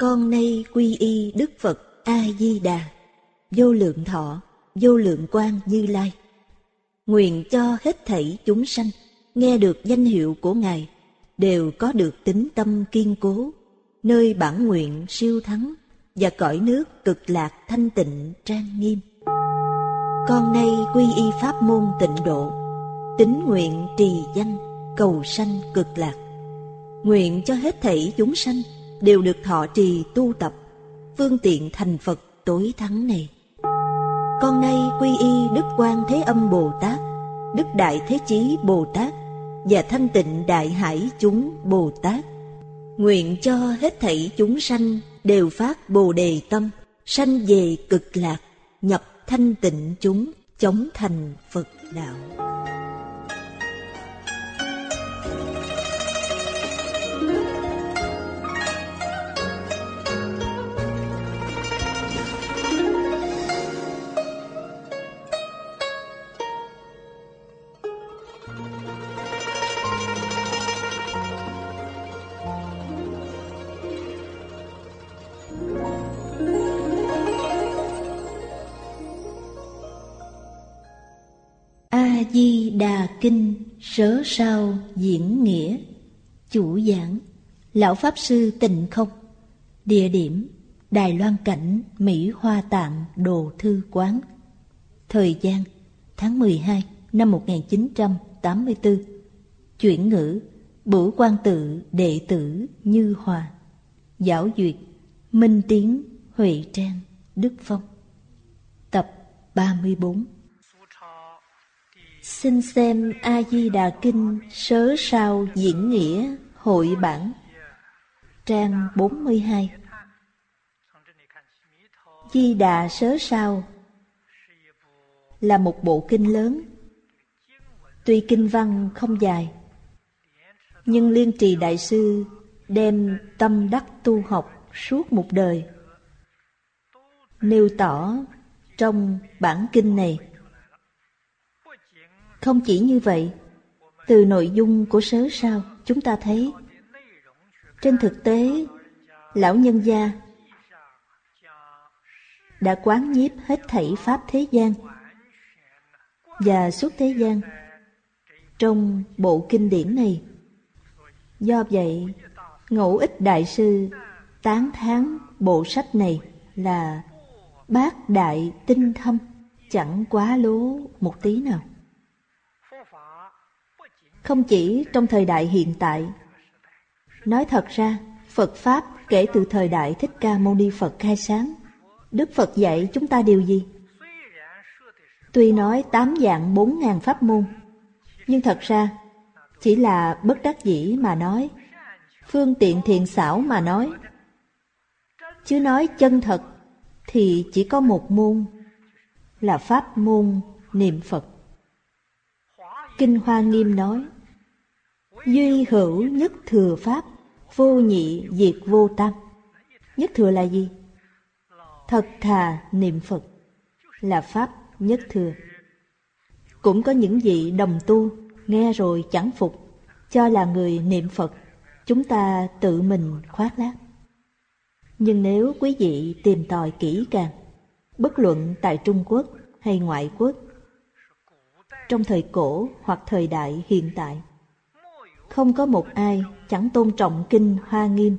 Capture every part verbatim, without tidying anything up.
Con nay quy y Đức Phật A-di-đà, vô lượng thọ, vô lượng quang Như Lai. Nguyện cho hết thảy chúng sanh nghe được danh hiệu của Ngài đều có được tín tâm kiên cố, nơi bản nguyện siêu thắng và cõi nước cực lạc thanh tịnh trang nghiêm. Con nay quy y pháp môn tịnh độ, tín nguyện trì danh cầu sanh cực lạc. Nguyện cho hết thảy chúng sanh đều được thọ trì tu tập phương tiện thành Phật tối thắng này. Con nay quy y Đức Quan Thế Âm Bồ Tát, Đức Đại Thế Chí Bồ Tát và Thanh Tịnh Đại Hải chúng Bồ Tát. Nguyện cho hết thảy chúng sanh đều phát Bồ Đề tâm, sanh về cực lạc, nhập thanh tịnh chúng, chóng thành Phật đạo. A-di-đà Kinh Sớ Sao Diễn Nghĩa. Chủ giảng Lão Pháp Sư Tịnh Không. Địa điểm Đài Loan Cảnh, Mỹ Hoa Tạng Đồ Thư Quán. Thời gian tháng mười hai năm một nghìn chín trăm tám mươi tư. Chuyển ngữ Bửu Quan Tự đệ tử Như Hòa. Giáo duyệt Minh Tiến, Huệ Trang, Đức Phong. Tập ba mươi bốn. Xin xem A-di-đà Kinh Sớ Sao Diễn Nghĩa hội bản, trang bốn mươi hai. Di Đà Sớ Sao là một bộ kinh lớn. Tuy kinh văn không dài, nhưng Liên Trì Đại Sư đem tâm đắc tu học suốt một đời nêu tỏ trong bản kinh này. Không chỉ như vậy, từ nội dung của Sớ Sao chúng ta thấy trên thực tế lão nhân gia đã quán nhiếp hết thảy pháp thế gian và suốt thế gian trong bộ kinh điển này. Do vậy, Ngẫu Ích Đại Sư tán thán bộ sách này là bác đại tinh thâm, chẳng quá lố một tí nào. Không chỉ trong thời đại hiện tại. Nói thật ra, Phật Pháp kể từ thời đại Thích Ca Mâu Ni Phật khai sáng, Đức Phật dạy chúng ta điều gì? Tuy nói tám vạn bốn ngàn pháp môn, nhưng thật ra chỉ là bất đắc dĩ mà nói, phương tiện thiện xảo mà nói. Chứ nói chân thật thì chỉ có một môn, là pháp môn niệm Phật. Kinh Hoa Nghiêm nói: duy hữu nhất thừa pháp, vô nhị diệt vô tam. Nhất thừa là gì? Thật thà niệm Phật là pháp nhất thừa. Cũng có những vị đồng tu nghe rồi chẳng phục, cho là người niệm Phật, chúng ta tự mình khoác lác. Nhưng nếu quý vị tìm tòi kỹ càng, bất luận tại Trung Quốc hay ngoại quốc, trong thời cổ hoặc thời đại hiện tại, không có một ai chẳng tôn trọng Kinh Hoa Nghiêm.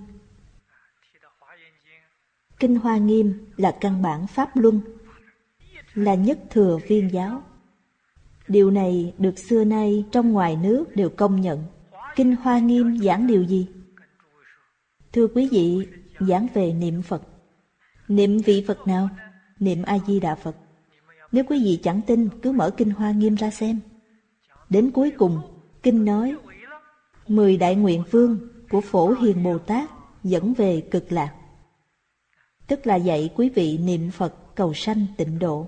Kinh Hoa Nghiêm là căn bản pháp luân, là nhất thừa viên giáo. Điều này được xưa nay trong ngoài nước đều công nhận. Kinh Hoa Nghiêm giảng điều gì? Thưa quý vị, giảng về niệm Phật. Niệm vị Phật nào? Niệm A-di-đà Phật. Nếu quý vị chẳng tin, cứ mở Kinh Hoa Nghiêm ra xem. Đến cuối cùng, Kinh nói mười đại nguyện vương của Phổ Hiền Bồ Tát dẫn về cực lạc. Tức là dạy quý vị niệm Phật cầu sanh tịnh độ.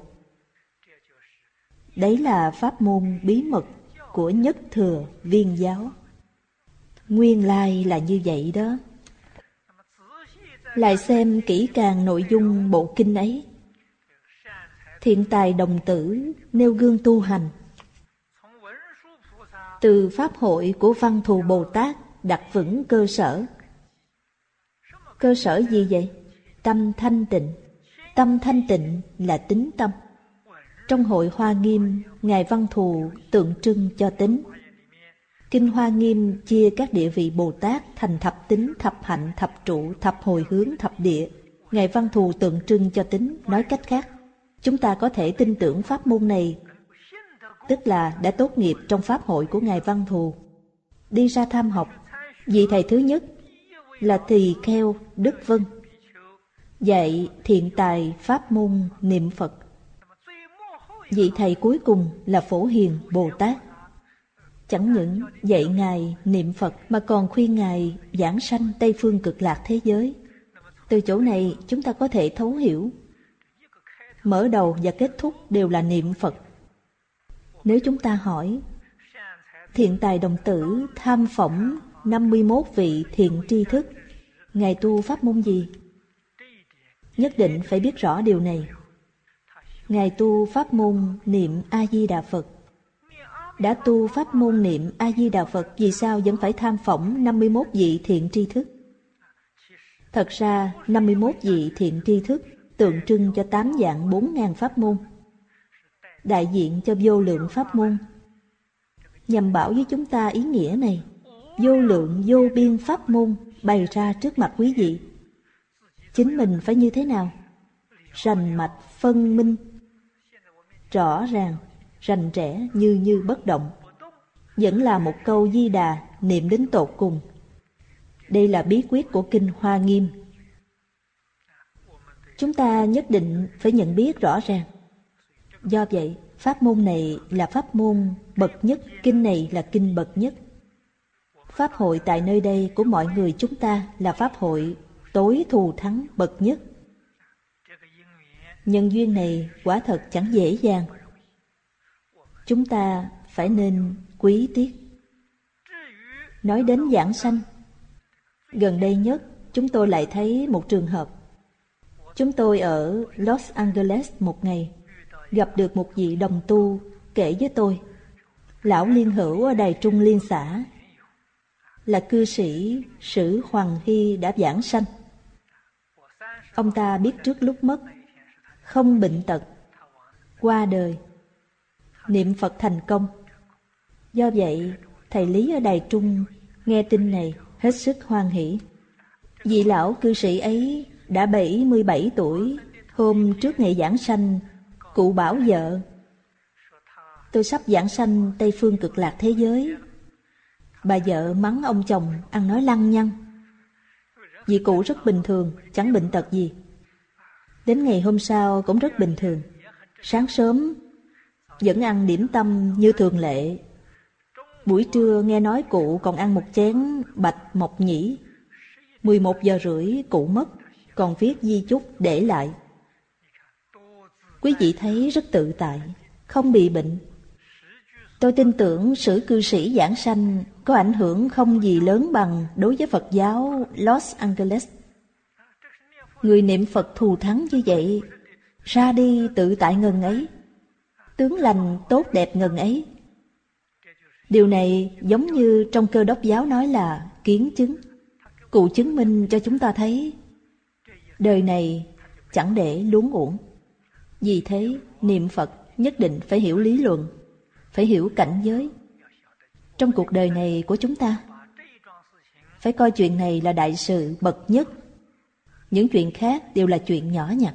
Đấy là pháp môn bí mật của nhất thừa viên giáo. Nguyên lai là như vậy đó. Lại xem kỹ càng nội dung bộ kinh ấy. Thiện tài đồng tử nêu gương tu hành. Từ pháp hội của Văn Thù Bồ Tát đặt vững cơ sở. Cơ sở gì vậy? Tâm thanh tịnh. Tâm thanh tịnh là tính tâm. Trong hội Hoa Nghiêm, Ngài Văn Thù tượng trưng cho tính. Kinh Hoa Nghiêm chia các địa vị Bồ Tát thành thập tính, thập hạnh, thập trụ, thập hồi hướng, thập địa. Ngài Văn Thù tượng trưng cho tính. Nói cách khác, chúng ta có thể tin tưởng pháp môn này, tức là đã tốt nghiệp trong pháp hội của Ngài Văn Thù. Đi ra tham học, vị thầy thứ nhất là Tỳ Kheo Đức Vân, dạy thiện tài pháp môn niệm Phật. Vị thầy cuối cùng là Phổ Hiền Bồ Tát. Chẳng những dạy Ngài niệm Phật mà còn khuyên Ngài giảng sanh Tây Phương Cực Lạc thế giới. Từ chỗ này chúng ta có thể thấu hiểu, mở đầu và kết thúc đều là niệm Phật. Nếu chúng ta hỏi, thiện tài đồng tử tham phỏng năm mươi mốt vị thiện tri thức, Ngài tu pháp môn gì? Nhất định phải biết rõ điều này. Ngài tu pháp môn niệm A-di-đà Phật. Đã tu pháp môn niệm A-di-đà Phật, vì sao vẫn phải tham phỏng năm mươi mốt vị thiện tri thức? Thật ra năm mươi mốt vị thiện tri thức tượng trưng cho tám vạn bốn ngàn pháp môn, đại diện cho vô lượng pháp môn. Nhằm bảo với chúng ta ý nghĩa này, vô lượng vô biên pháp môn bày ra trước mặt quý vị. Chính mình phải như thế nào? Rành mạch phân minh, rõ ràng, rành rẽ, như như bất động. Vẫn là một câu Di Đà niệm đến tột cùng. Đây là bí quyết của Kinh Hoa Nghiêm. Chúng ta nhất định phải nhận biết rõ ràng. Do vậy, pháp môn này là pháp môn bậc nhất, kinh này là kinh bậc nhất. Pháp hội tại nơi đây của mọi người chúng ta là pháp hội tối thù thắng bậc nhất. Nhân duyên này quả thật chẳng dễ dàng. Chúng ta phải nên quý tiếc. Nói đến giảng sanh, gần đây nhất chúng tôi lại thấy một trường hợp. Chúng tôi ở Los Angeles một ngày, gặp được một vị đồng tu kể với tôi, lão liên hữu ở Đài Trung Liên xã, là cư sĩ Sử Hoàng Hy đã giảng sanh. Ông ta biết trước lúc mất, không bệnh tật, qua đời, niệm Phật thành công. Do vậy, thầy Lý ở Đài Trung nghe tin này hết sức hoan hỷ. Vị lão cư sĩ ấy đã bảy mươi bảy tuổi. Hôm trước ngày giảng sanh, cụ bảo vợ, tôi sắp giảng sanh Tây Phương Cực Lạc thế giới. Bà vợ mắng ông chồng ăn nói lăng nhăng. Vị cụ rất bình thường, chẳng bệnh tật gì. Đến ngày hôm sau cũng rất bình thường. Sáng sớm vẫn ăn điểm tâm như thường lệ. Buổi trưa nghe nói cụ còn ăn một chén bạch mộc nhĩ. mười một giờ rưỡi cụ mất, còn viết di chúc để lại. Quý vị thấy rất tự tại, không bị bệnh. Tôi tin tưởng Sử cư sĩ giảng sanh có ảnh hưởng không gì lớn bằng đối với Phật giáo Los Angeles. Người niệm Phật thù thắng như vậy, ra đi tự tại ngần ấy, tướng lành tốt đẹp ngần ấy. Điều này giống như trong Cơ Đốc giáo nói là kiến chứng. Cụ chứng minh cho chúng ta thấy đời này chẳng để luống uổng. Vì thế niệm Phật nhất định phải hiểu lý luận, phải hiểu cảnh giới. Trong cuộc đời này của chúng ta, phải coi chuyện này là đại sự bậc nhất. Những chuyện khác đều là chuyện nhỏ nhặt.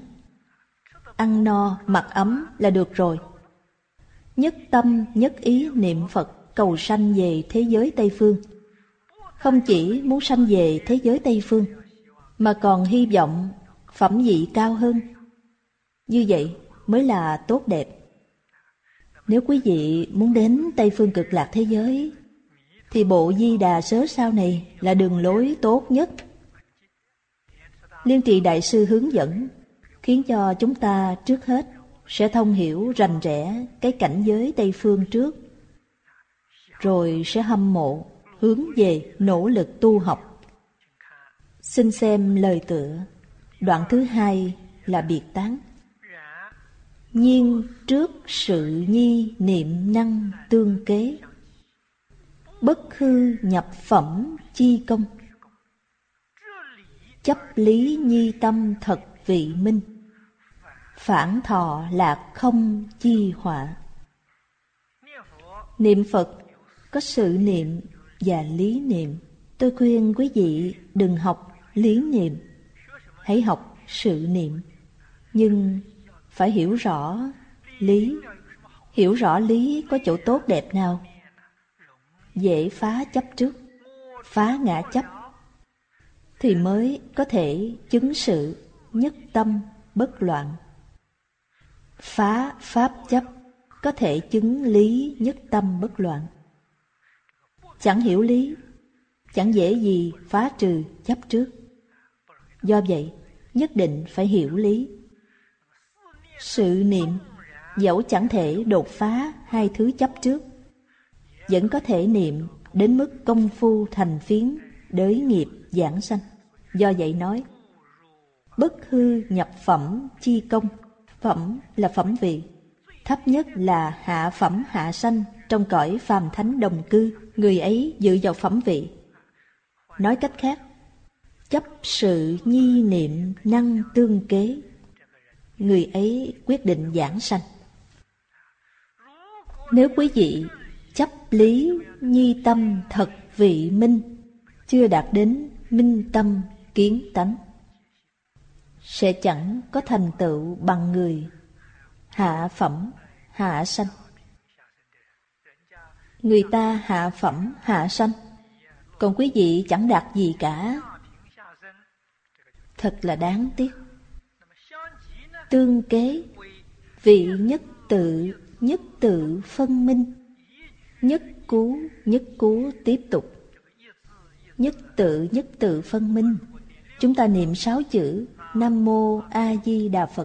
Ăn no, mặc ấm là được rồi. Nhất tâm, nhất ý niệm Phật cầu sanh về thế giới Tây Phương. Không chỉ muốn sanh về thế giới Tây Phương, mà còn hy vọng phẩm vị cao hơn. Như vậy mới là tốt đẹp. Nếu quý vị muốn đến Tây Phương Cực Lạc thế giới, thì bộ Di Đà Sớ Sao này là đường lối tốt nhất. Liên Trì Đại Sư hướng dẫn, khiến cho chúng ta trước hết sẽ thông hiểu rành rẽ cái cảnh giới Tây Phương trước, rồi sẽ hâm mộ, hướng về nỗ lực tu học. Xin xem lời tựa, đoạn thứ hai là biệt tán. Nhiên trước sự nhi niệm năng tương kế, bất hư nhập phẩm chi công. chấp lý nhi tâm thật vị minh, phản thọ lạc không chi họa. Niệm Phật có sự niệm và lý niệm. Tôi khuyên quý vị đừng học lý niệm, hãy học sự niệm. Nhưng phải hiểu rõ lý. Hiểu rõ lý có chỗ tốt đẹp nào? Dễ phá chấp trước, phá ngã chấp, thì mới có thể chứng sự nhất tâm bất loạn. Phá pháp chấp có thể chứng lý nhất tâm bất loạn. Chẳng hiểu lý, chẳng dễ gì phá trừ chấp trước. Do vậy, nhất định phải hiểu lý. Sự niệm dẫu chẳng thể đột phá hai thứ chấp trước, vẫn có thể niệm đến mức công phu thành phiến, đới nghiệp giảng sanh. Do vậy nói, bất hư nhập phẩm chi công. Phẩm là phẩm vị, thấp nhất là hạ phẩm hạ sanh trong cõi phàm thánh đồng cư. Người ấy dự vào phẩm vị. Nói cách khác, chấp sự nhi niệm năng tương kế, người ấy quyết định giảng sanh. Nếu quý vị chấp lý nhi tâm thật vị minh, chưa đạt đến minh tâm kiến tánh, sẽ chẳng có thành tựu bằng người hạ phẩm hạ sanh. Người ta hạ phẩm hạ sanh, còn quý vị chẳng đạt gì cả. Thật là đáng tiếc. Tương kế, vị nhất tự nhất tự phân minh, nhất cú nhất cú tiếp tục. Nhất tự nhất tự phân minh. Chúng ta niệm sáu chữ Nam Mô A Di Đà Phật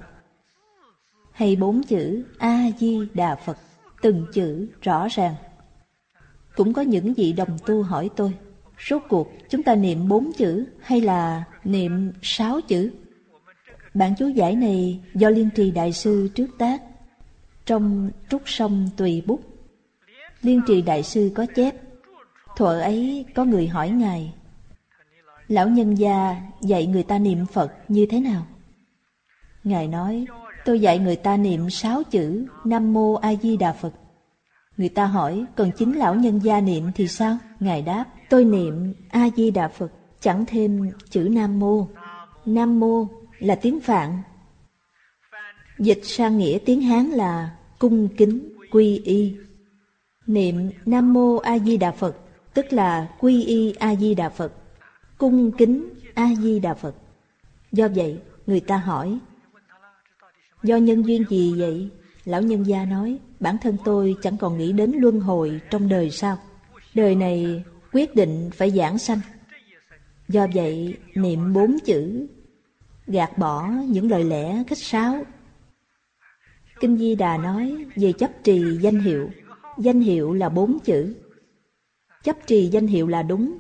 hay bốn chữ A Di Đà Phật, từng chữ rõ ràng. Cũng có những vị đồng tu hỏi tôi, rốt cuộc chúng ta niệm bốn chữ hay là niệm sáu chữ? Bản chú giải này do Liên Trì Đại Sư trước tác trong Trúc Sông Tùy Bút. Liên Trì Đại Sư có chép, thuở ấy có người hỏi Ngài, lão nhân gia dạy người ta niệm Phật như thế nào? Ngài nói, tôi dạy người ta niệm sáu chữ Nam Mô A Di Đà Phật. Người ta hỏi, còn chính lão nhân gia niệm thì sao? Ngài đáp, tôi niệm A Di Đà Phật, chẳng thêm chữ Nam Mô. Nam Mô là tiếng Phạn, dịch sang nghĩa tiếng Hán là cung kính quy y. Niệm Nam Mô A Di Đà Phật tức là quy y A Di Đà Phật, cung kính A Di Đà Phật. Do vậy người ta hỏi, do nhân duyên gì vậy? Lão nhân gia nói, bản thân tôi chẳng còn nghĩ đến luân hồi trong đời sau. Đời này quyết định phải giảng sanh. Do vậy niệm bốn chữ, gạt bỏ những lời lẽ khách sáo. Kinh Di Đà nói về chấp trì danh hiệu. Danh hiệu là bốn chữ. Chấp trì danh hiệu là đúng.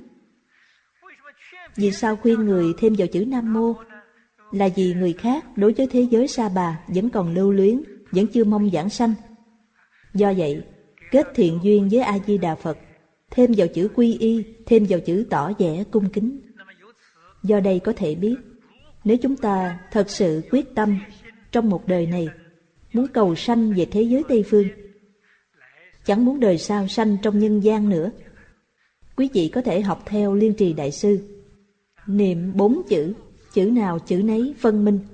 Vì sao khuyên người thêm vào chữ Nam Mô? Là vì người khác đối với thế giới sa bà vẫn còn lưu luyến, vẫn chưa mong giảng sanh. Do vậy, kết thiện duyên với A Di Đà Phật, thêm vào chữ quy y, thêm vào chữ tỏ vẻ cung kính. Do đây có thể biết, nếu chúng ta thật sự quyết tâm trong một đời này muốn cầu sanh về thế giới Tây Phương, chẳng muốn đời sau sanh trong nhân gian nữa, quý vị có thể học theo Liên Trì Đại Sư, niệm bốn chữ, chữ nào chữ nấy phân minh,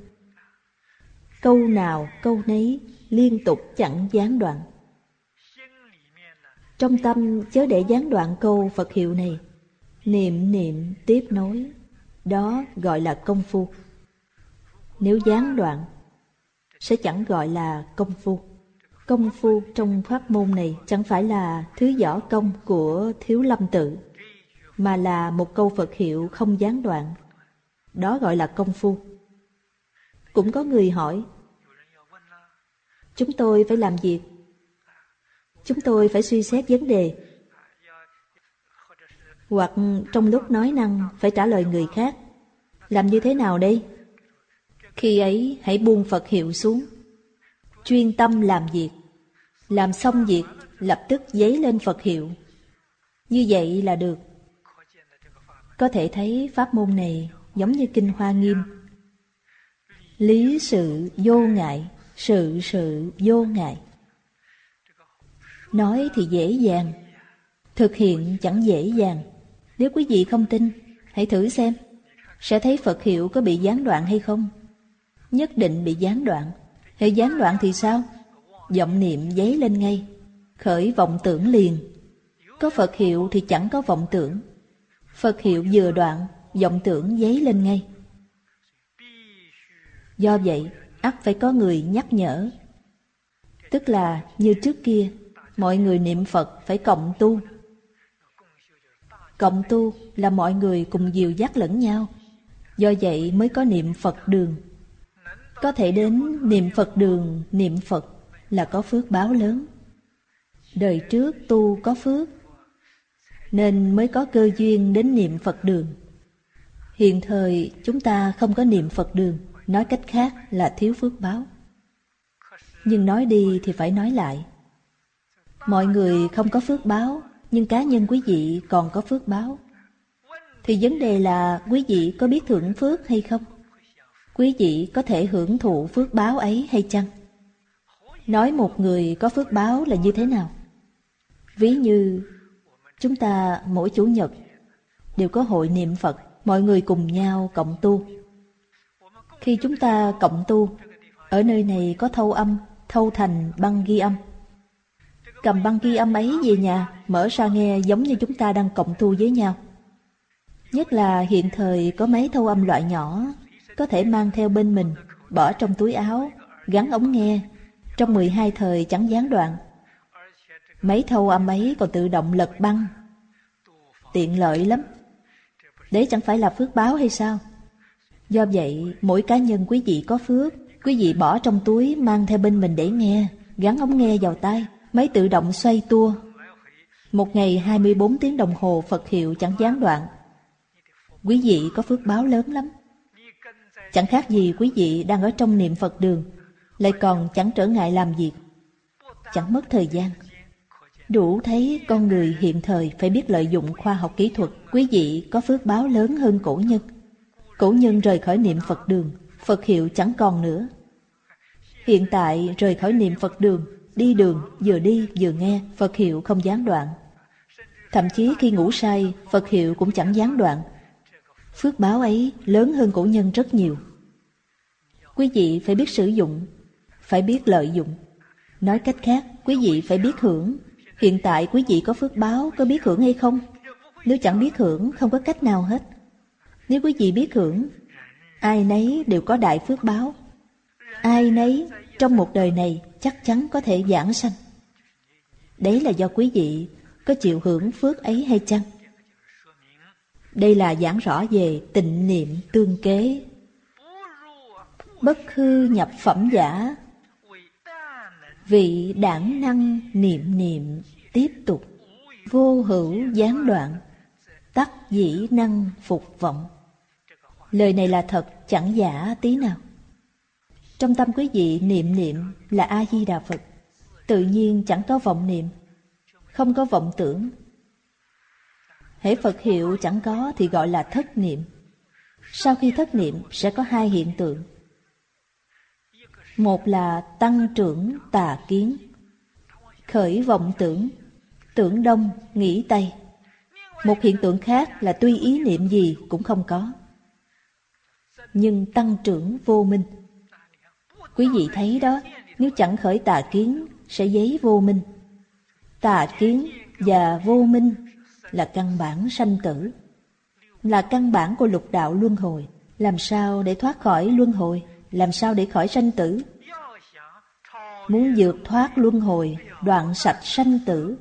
câu nào câu nấy liên tục chẳng gián đoạn. Trong tâm chớ để gián đoạn câu Phật hiệu này, niệm niệm tiếp nối, đó gọi là công phu. Nếu gián đoạn sẽ chẳng gọi là công phu. Công phu trong pháp môn này chẳng phải là thứ võ công của Thiếu Lâm Tự, mà là một câu Phật hiệu không gián đoạn. Đó gọi là công phu. Cũng có người hỏi, chúng tôi phải làm việc, chúng tôi phải suy xét vấn đề, hoặc trong lúc nói năng phải trả lời người khác, làm như thế nào đây? Khi ấy hãy buông Phật hiệu xuống, chuyên tâm làm việc. Làm xong việc lập tức giấy lên Phật hiệu. Như vậy là được. Có thể thấy pháp môn này giống như Kinh Hoa Nghiêm. Lý sự vô ngại, sự sự vô ngại. Nói thì dễ dàng, thực hiện chẳng dễ dàng. Nếu quý vị không tin, hãy thử xem, sẽ thấy Phật hiệu có bị gián đoạn hay không. Nhất định bị gián đoạn. Hệ gián đoạn thì sao? Vọng niệm dấy lên ngay, khởi vọng tưởng liền. Có Phật hiệu thì chẳng có vọng tưởng. Phật hiệu vừa đoạn, vọng tưởng dấy lên ngay. Do vậy, ắt phải có người nhắc nhở. Tức là như trước kia, mọi người niệm Phật phải cộng tu. Cộng tu là mọi người cùng dìu dắt lẫn nhau. Do vậy mới có niệm Phật đường. Có thể đến niệm Phật đường, niệm Phật là có phước báo lớn. Đời trước tu có phước, nên mới có cơ duyên đến niệm Phật đường. Hiện thời chúng ta không có niệm Phật đường, nói cách khác là thiếu phước báo. Nhưng nói đi thì phải nói lại. Mọi người không có phước báo, nhưng cá nhân quý vị còn có phước báo. Thì vấn đề là quý vị có biết hưởng phước hay không? Quý vị có thể hưởng thụ phước báo ấy hay chăng? Nói một người có phước báo là như thế nào? Ví như chúng ta mỗi Chủ nhật đều có hội niệm Phật, mọi người cùng nhau cộng tu. Khi chúng ta cộng tu, ở nơi này có thâu âm, thâu thành băng ghi âm. Cầm băng ghi âm ấy về nhà, mở ra nghe giống như chúng ta đang cộng tu với nhau. Nhất là hiện thời có máy thâu âm loại nhỏ, có thể mang theo bên mình, bỏ trong túi áo, gắn ống nghe, trong mười hai thời chẳng gián đoạn. Máy thâu âm ấy còn tự động lật băng, tiện lợi lắm. Đấy chẳng phải là phước báo hay sao? Do vậy, mỗi cá nhân quý vị có phước, quý vị bỏ trong túi mang theo bên mình để nghe, gắn ống nghe vào tai, máy tự động xoay tua. Một ngày hai mươi bốn tiếng đồng hồ Phật hiệu chẳng gián đoạn. Quý vị có phước báo lớn lắm. Chẳng khác gì quý vị đang ở trong niệm Phật đường, lại còn chẳng trở ngại làm việc, chẳng mất thời gian. Đủ thấy con người hiện thời phải biết lợi dụng khoa học kỹ thuật. Quý vị có phước báo lớn hơn cổ nhân. Cổ nhân rời khỏi niệm Phật đường, Phật hiệu chẳng còn nữa. Hiện tại rời khỏi niệm Phật đường, đi đường, vừa đi vừa nghe, Phật hiệu không gián đoạn. Thậm chí khi ngủ say, Phật hiệu cũng chẳng gián đoạn. Phước báo ấy lớn hơn cổ nhân rất nhiều. Quý vị phải biết sử dụng, phải biết lợi dụng. Nói cách khác, quý vị phải biết hưởng. Hiện tại quý vị có phước báo, có biết hưởng hay không? Nếu chẳng biết hưởng, không có cách nào hết. Nếu quý vị biết hưởng, ai nấy đều có đại phước báo. Ai nấy trong một đời này chắc chắn có thể giảng sanh. Đấy là do quý vị có chịu hưởng phước ấy hay chăng? Đây là giảng rõ về tịnh niệm tương kế. Bất hư nhập phẩm giả, vị đản năng niệm niệm tiếp tục, vô hữu gián đoạn, tắc dĩ năng phục vọng. Lời này là thật, chẳng giả tí nào. Trong tâm quý vị niệm niệm là A-di-đà Phật, tự nhiên chẳng có vọng niệm, không có vọng tưởng. Hễ Phật hiệu chẳng có thì gọi là thất niệm. Sau khi thất niệm sẽ có hai hiện tượng. Một là tăng trưởng tà kiến, khởi vọng tưởng, tưởng đông nghĩ tây. Một hiện tượng khác là tuy ý niệm gì cũng không có, nhưng tăng trưởng vô minh. Quý vị thấy đó, nếu chẳng khởi tà kiến sẽ giấy vô minh. Tà kiến và vô minh là căn bản sanh tử, là căn bản của lục đạo luân hồi. Làm sao để thoát khỏi luân hồi? Làm sao để khỏi sanh tử? Muốn vượt thoát luân hồi, đoạn sạch sanh tử,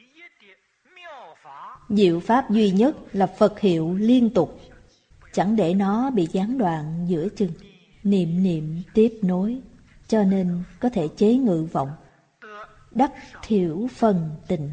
diệu pháp duy nhất là Phật hiệu liên tục, chẳng để nó bị gián đoạn giữa chừng. Niệm niệm tiếp nối, cho nên có thể chế ngự vọng, đắc thiểu phần tịnh,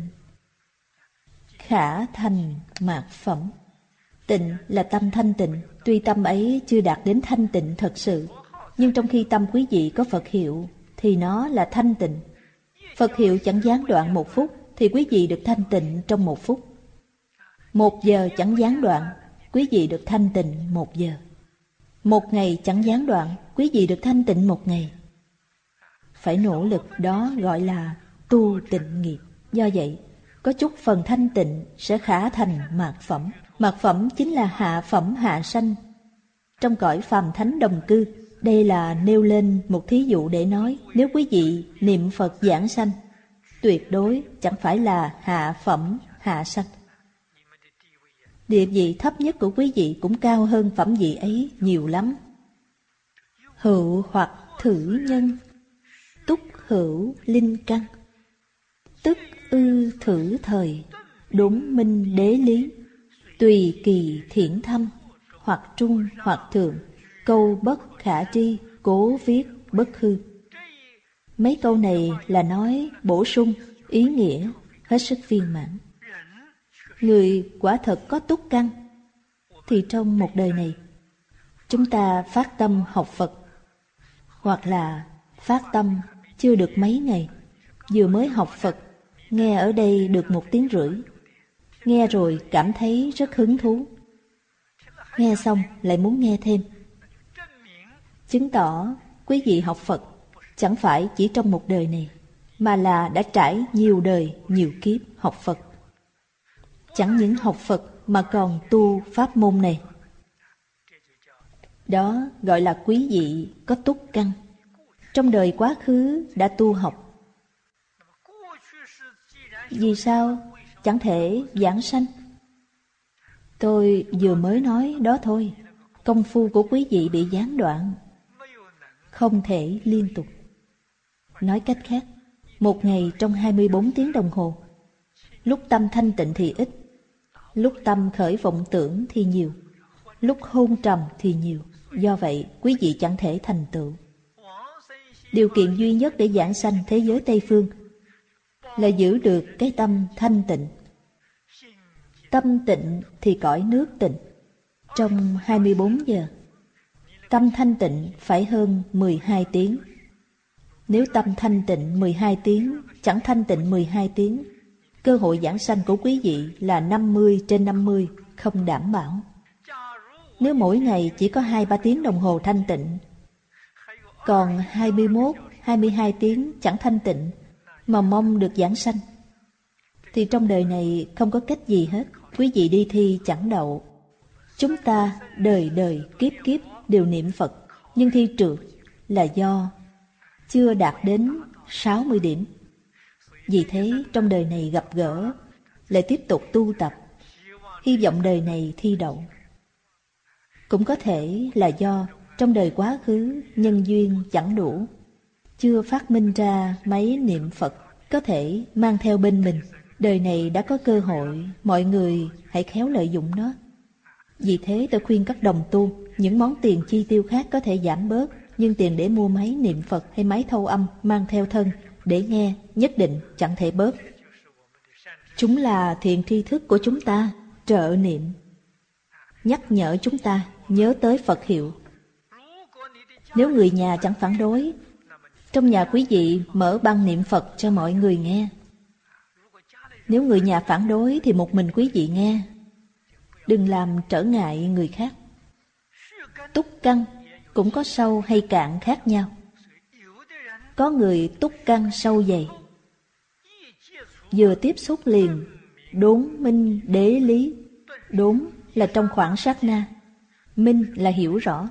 khả thành mạt phẩm. Tịnh là tâm thanh tịnh. Tuy tâm ấy chưa đạt đến thanh tịnh thật sự, nhưng trong khi tâm quý vị có Phật hiệu thì nó là thanh tịnh. Phật hiệu chẳng gián đoạn một phút thì quý vị được thanh tịnh trong một phút. Một giờ chẳng gián đoạn, quý vị được thanh tịnh một giờ. Một ngày chẳng gián đoạn, quý vị được thanh tịnh một ngày. Phải nỗ lực, đó gọi là tu tịnh nghiệp. Do vậy, có chút phần thanh tịnh sẽ khả thành mạt phẩm. Mạt phẩm chính là hạ phẩm hạ sanh. Trong cõi phàm thánh đồng cư, đây là nêu lên một thí dụ để nói, nếu quý vị niệm Phật giảng sanh, tuyệt đối chẳng phải là hạ phẩm hạ sanh. Địa vị thấp nhất của quý vị cũng cao hơn phẩm vị ấy nhiều lắm. Hữu hoặc thử nhân, túc hữu linh căn, tức ư thử thời, đúng minh đế lý, tùy kỳ thiển thâm, hoặc trung hoặc thượng, câu bất khả tri, cố viết bất hư. Mấy câu này là nói bổ sung, ý nghĩa hết sức viên mãn. Người quả thật có túc căn, thì trong một đời này, chúng ta phát tâm học Phật, hoặc là phát tâm chưa được mấy ngày, vừa mới học Phật, nghe ở đây được một tiếng rưỡi, nghe rồi cảm thấy rất hứng thú, nghe xong lại muốn nghe thêm, chứng tỏ quý vị học Phật chẳng phải chỉ trong một đời này, mà là đã trải nhiều đời, nhiều kiếp học Phật. Chẳng những học Phật mà còn tu pháp môn này. Đó gọi là quý vị có túc căn. Trong đời quá khứ đã tu học. Vì sao chẳng thể giảng sanh? Tôi vừa mới nói đó thôi. Công phu của quý vị bị gián đoạn, không thể liên tục. Nói cách khác, một ngày trong hai mươi bốn tiếng đồng hồ, lúc tâm thanh tịnh thì ít, lúc tâm khởi vọng tưởng thì nhiều, lúc hôn trầm thì nhiều. Do vậy, quý vị chẳng thể thành tựu. Điều kiện duy nhất để giảng sanh thế giới Tây Phương là giữ được cái tâm thanh tịnh. Tâm tịnh thì cõi nước tịnh. Trong hai mươi bốn giờ, tâm thanh tịnh phải hơn mười hai tiếng. Nếu tâm thanh tịnh mười hai tiếng, chẳng thanh tịnh mười hai tiếng, cơ hội giảng sanh của quý vị là năm mươi trên năm mươi, không đảm bảo. Nếu mỗi ngày chỉ có hai ba tiếng đồng hồ thanh tịnh, còn hai mươi mốt, hai mươi hai tiếng chẳng thanh tịnh, mà mong được giảng sanh, thì trong đời này không có cách gì hết. Quý vị đi thi chẳng đậu. Chúng ta đời đời kiếp kiếp đều niệm Phật, nhưng thi trượt là do chưa đạt đến sáu mươi điểm. Vì thế trong đời này gặp gỡ, lại tiếp tục tu tập, hy vọng đời này thi đậu. Cũng có thể là do trong đời quá khứ nhân duyên chẳng đủ, chưa phát minh ra máy niệm Phật có thể mang theo bên mình. Đời này đã có cơ hội, mọi người hãy khéo lợi dụng nó. Vì thế tôi khuyên các đồng tu, những món tiền chi tiêu khác có thể giảm bớt, nhưng tiền để mua máy niệm Phật hay máy thâu âm mang theo thân để nghe nhất định chẳng thể bớt. Chúng là thiện tri thức của chúng ta, trợ niệm, nhắc nhở chúng ta nhớ tới Phật hiệu. Nếu người nhà chẳng phản đối, trong nhà quý vị mở băng niệm Phật cho mọi người nghe. Nếu người nhà phản đối thì một mình quý vị nghe, đừng làm trở ngại người khác. Túc căn cũng có sâu hay cạn khác nhau. Có người túc căn sâu dày, vừa tiếp xúc liền đốn minh đế lý. Đốn là trong khoảng sát na, minh là hiểu rõ,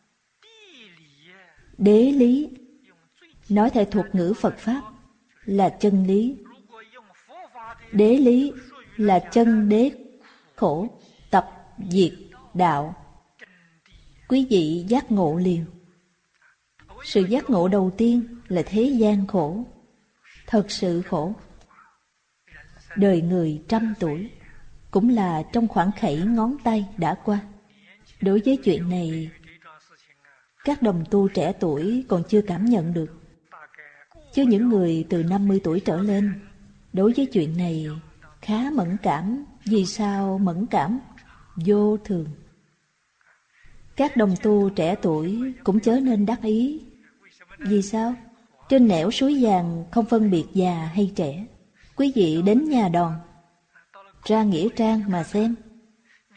đế lý nói theo thuật ngữ Phật Pháp là chân lý. Đế lý là chân đế khổ, tập diệt đạo. Quý vị giác ngộ liền. Sự giác ngộ đầu tiên là thế gian khổ, thật sự khổ. Đời người trăm tuổi cũng là trong khoảng khẩy ngón tay đã qua. Đối với chuyện này, các đồng tu trẻ tuổi còn chưa cảm nhận được, chứ những người từ năm mươi tuổi trở lên đối với chuyện này khá mẫn cảm. Vì sao mẫn cảm? Vô thường. Các đồng tu trẻ tuổi cũng chớ nên đắc ý. Vì sao? Trên nẻo suối vàng không phân biệt già hay trẻ. Quý vị đến nhà đòn, ra nghĩa trang mà xem.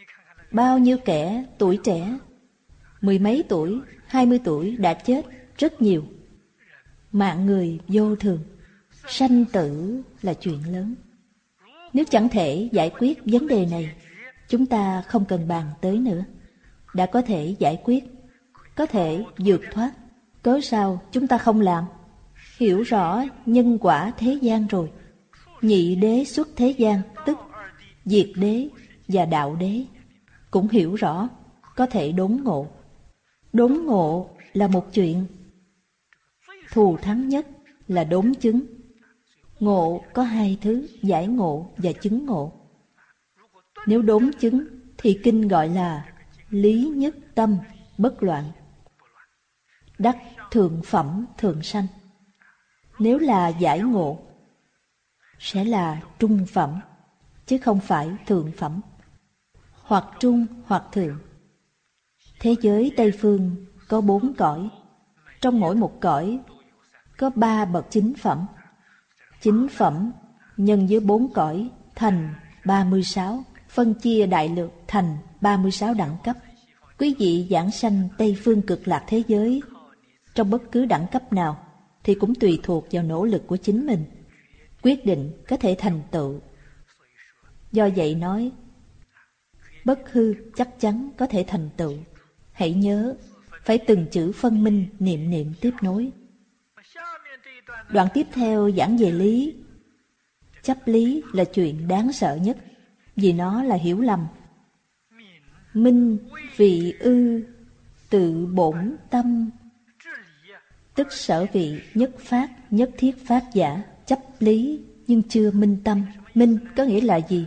Bao nhiêu kẻ tuổi trẻ, mười mấy tuổi, hai mươi tuổi đã chết rất nhiều. Mạng người vô thường, sanh tử là chuyện lớn. Nếu chẳng thể giải quyết vấn đề này, chúng ta không cần bàn tới nữa. Đã có thể giải quyết, có thể vượt thoát, cớ sao chúng ta không làm? Hiểu rõ nhân quả thế gian rồi, nhị đế xuất thế gian, tức diệt đế và đạo đế, cũng hiểu rõ, có thể đốn ngộ. Đốn ngộ là một chuyện, thù thắng nhất là đốn chứng. Ngộ có hai thứ, giải ngộ và chứng ngộ. Nếu đốn chứng thì kinh gọi là lý nhất tâm bất loạn, đắc thượng phẩm thượng sanh. Nếu là giải ngộ sẽ là trung phẩm, chứ không phải thượng phẩm, hoặc trung hoặc thượng. Thế giới Tây Phương có bốn cõi, trong mỗi một cõi có ba bậc chính phẩm. Chính phẩm nhân với bốn cõi thành ba mươi sáu, phân chia đại lược thành ba mươi sáu đẳng cấp. Quý vị giảng sanh Tây Phương Cực Lạc thế giới trong bất cứ đẳng cấp nào thì cũng tùy thuộc vào nỗ lực của chính mình, quyết định có thể thành tựu. Do vậy nói, bất hư chắc chắn có thể thành tựu. Hãy nhớ, phải từng chữ phân minh, niệm niệm tiếp nối. Đoạn tiếp theo giảng về lý. Chấp lý là chuyện đáng sợ nhất, vì nó là hiểu lầm. Minh vị ư tự bổn tâm, tức sở vị nhất phát, nhất thiết phát giả. Chấp lý nhưng chưa minh tâm. Minh có nghĩa là gì?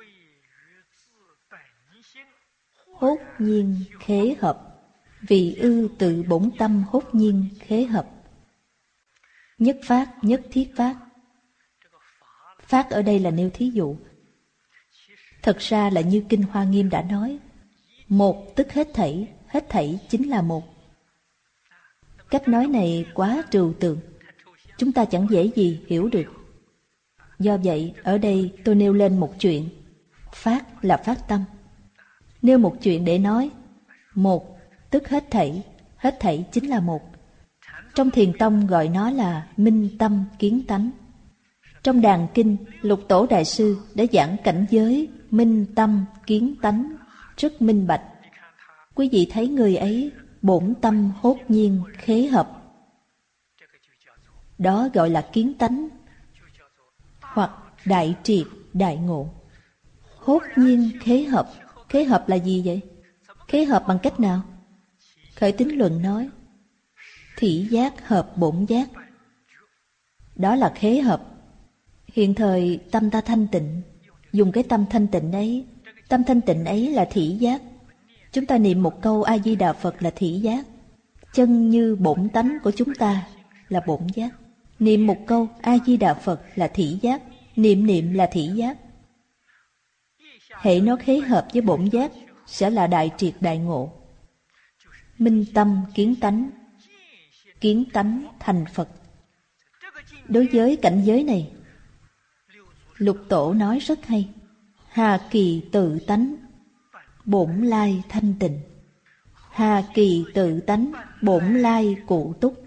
Hốt nhiên khế hợp. Vị ư tự bổn tâm hốt nhiên khế hợp. Nhất phát, nhất thiết phát. Phát ở đây là nêu thí dụ. Thật ra là như Kinh Hoa Nghiêm đã nói, một tức hết thảy, hết thảy chính là một. Cách nói này quá trừu tượng, chúng ta chẳng dễ gì hiểu được. Do vậy, ở đây tôi nêu lên một chuyện. Phát là phát tâm. Nêu một chuyện để nói, một tức hết thảy, hết thảy chính là một. Trong Thiền Tông gọi nó là minh tâm kiến tánh. Trong Đàn Kinh, Lục Tổ Đại Sư đã giảng cảnh giới minh tâm kiến tánh rất minh bạch. Quý vị thấy người ấy bổn tâm hốt nhiên khế hợp, đó gọi là kiến tánh hoặc đại triệt đại ngộ. Hốt nhiên khế hợp. Khế hợp là gì vậy? Khế hợp bằng cách nào? Khởi Tín Luận nói, thị giác hợp bổn giác, đó là khế hợp. Hiện thời tâm ta thanh tịnh, dùng cái tâm thanh tịnh ấy. Tâm thanh tịnh ấy là thị giác. Chúng ta niệm một câu A-di-đà Phật là thị giác. Chân như bổn tánh của chúng ta là bổn giác. Niệm một câu A-di-đà Phật là thị giác. Niệm niệm là thị giác. Hễ nó khế hợp với bổn giác sẽ là đại triệt đại ngộ. Minh tâm kiến tánh, kiến tánh thành Phật. Đối với cảnh giới này, Lục Tổ nói rất hay. Hà kỳ tự tánh, bổn lai thanh tịnh. Hà kỳ tự tánh, bổn lai cụ túc.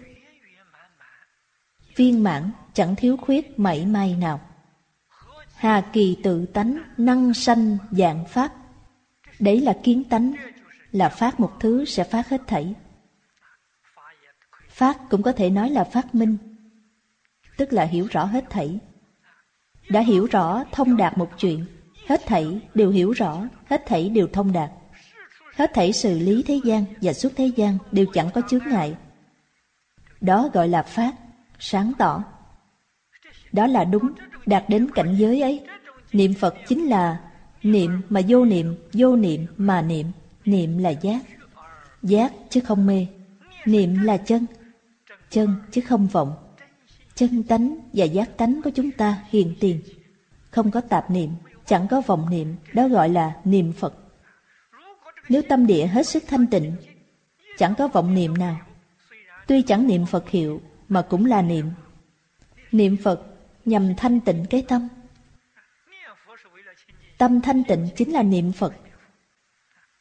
Viên mãn chẳng thiếu khuyết mảy may nào. Hà kỳ tự tánh, năng sanh dạng pháp. Đấy là kiến tánh, là phát một thứ sẽ phát hết thảy. Phát cũng có thể nói là phát minh, tức là hiểu rõ hết thảy. Đã hiểu rõ, thông đạt một chuyện, hết thảy đều hiểu rõ, hết thảy đều thông đạt. Hết thảy xử lý thế gian và xuất thế gian đều chẳng có chướng ngại. Đó gọi là phát, sáng tỏ. Đó là đúng, đạt đến cảnh giới ấy. Niệm Phật chính là niệm mà vô niệm, vô niệm mà niệm. Niệm là giác, giác chứ không mê. Niệm là chân, chân chứ không vọng. Chân tánh và giác tánh của chúng ta hiện tiền, không có tạp niệm, chẳng có vọng niệm, đó gọi là niệm Phật. Nếu tâm địa hết sức thanh tịnh, chẳng có vọng niệm nào, tuy chẳng niệm Phật hiệu mà cũng là niệm. Niệm Phật nhằm thanh tịnh cái tâm. Tâm thanh tịnh chính là niệm Phật.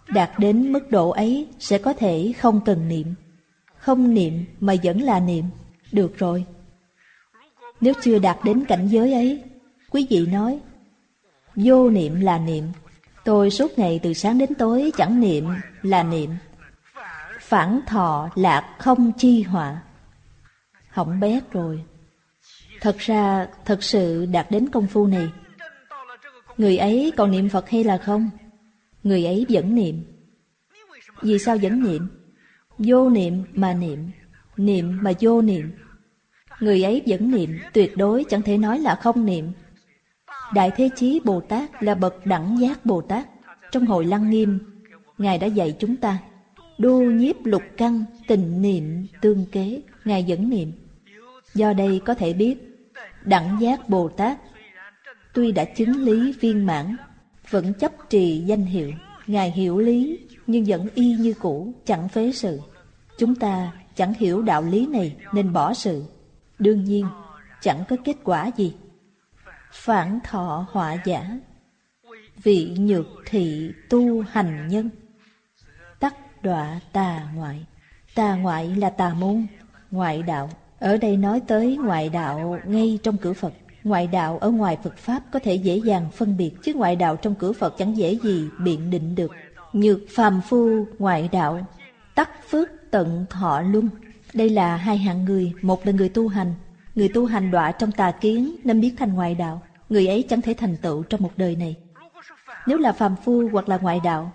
Đạt đến mức độ ấy sẽ có thể không cần niệm. Không niệm mà vẫn là niệm. Được rồi. Nếu chưa đạt đến cảnh giới ấy, quý vị nói vô niệm là niệm. Tôi suốt ngày từ sáng đến tối chẳng niệm là niệm. Phản thọ lạc không chi họa. Hỏng bét rồi. Thật ra, thật sự đạt đến công phu này, người ấy còn niệm Phật hay là không? Người ấy vẫn niệm. Vì sao vẫn niệm? Vô niệm mà niệm, niệm mà vô niệm. Người ấy vẫn niệm, tuyệt đối chẳng thể nói là không niệm. Đại Thế Chí Bồ Tát là bậc đẳng giác Bồ Tát. Trong Hội Lăng Nghiêm, Ngài đã dạy chúng ta đô nhiếp lục căn, tình niệm tương kế. Ngài vẫn niệm. Do đây có thể biết, đẳng giác Bồ Tát tuy đã chứng lý viên mãn, vẫn chấp trì danh hiệu. Ngài hiểu lý, nhưng vẫn y như cũ, chẳng phế sự. Chúng ta chẳng hiểu đạo lý này nên bỏ sự. Đương nhiên, chẳng có kết quả gì. Phản thọ họa giả, vị nhược thị tu hành nhân, tắc đọa tà ngoại. Tà ngoại là tà môn, ngoại đạo. Ở đây nói tới ngoại đạo ngay trong cửa Phật. Ngoại đạo ở ngoài Phật Pháp có thể dễ dàng phân biệt, chứ ngoại đạo trong cửa Phật chẳng dễ gì biện định được. Nhược phàm phu ngoại đạo, tắc phước tận thọ luân. Đây là hai hạng người. Một là người tu hành. Người tu hành đọa trong tà kiến nên biến thành ngoại đạo. Người ấy chẳng thể thành tựu trong một đời này. Nếu là phàm phu hoặc là ngoại đạo,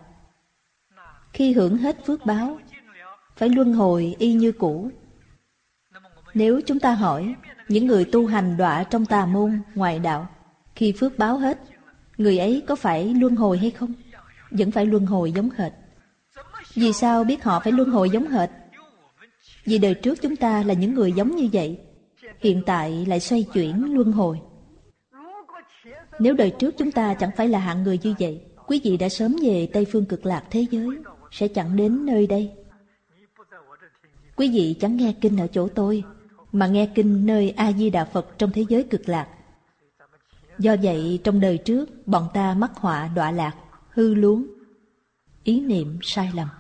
khi hưởng hết phước báo, phải luân hồi y như cũ. Nếu chúng ta hỏi, những người tu hành đọa trong tà môn, ngoại đạo, khi phước báo hết, người ấy có phải luân hồi hay không? Vẫn phải luân hồi giống hệt. Vì sao biết họ phải luân hồi giống hệt? Vì đời trước chúng ta là những người giống như vậy, hiện tại lại xoay chuyển luân hồi. Nếu đời trước chúng ta chẳng phải là hạng người như vậy, quý vị đã sớm về Tây Phương Cực Lạc thế giới, sẽ chẳng đến nơi đây. Quý vị chẳng nghe kinh ở chỗ tôi, mà nghe kinh nơi A-di-đà Phật trong thế giới Cực Lạc. Do vậy, trong đời trước, bọn ta mắc họa đọa lạc, hư luống, ý niệm sai lầm.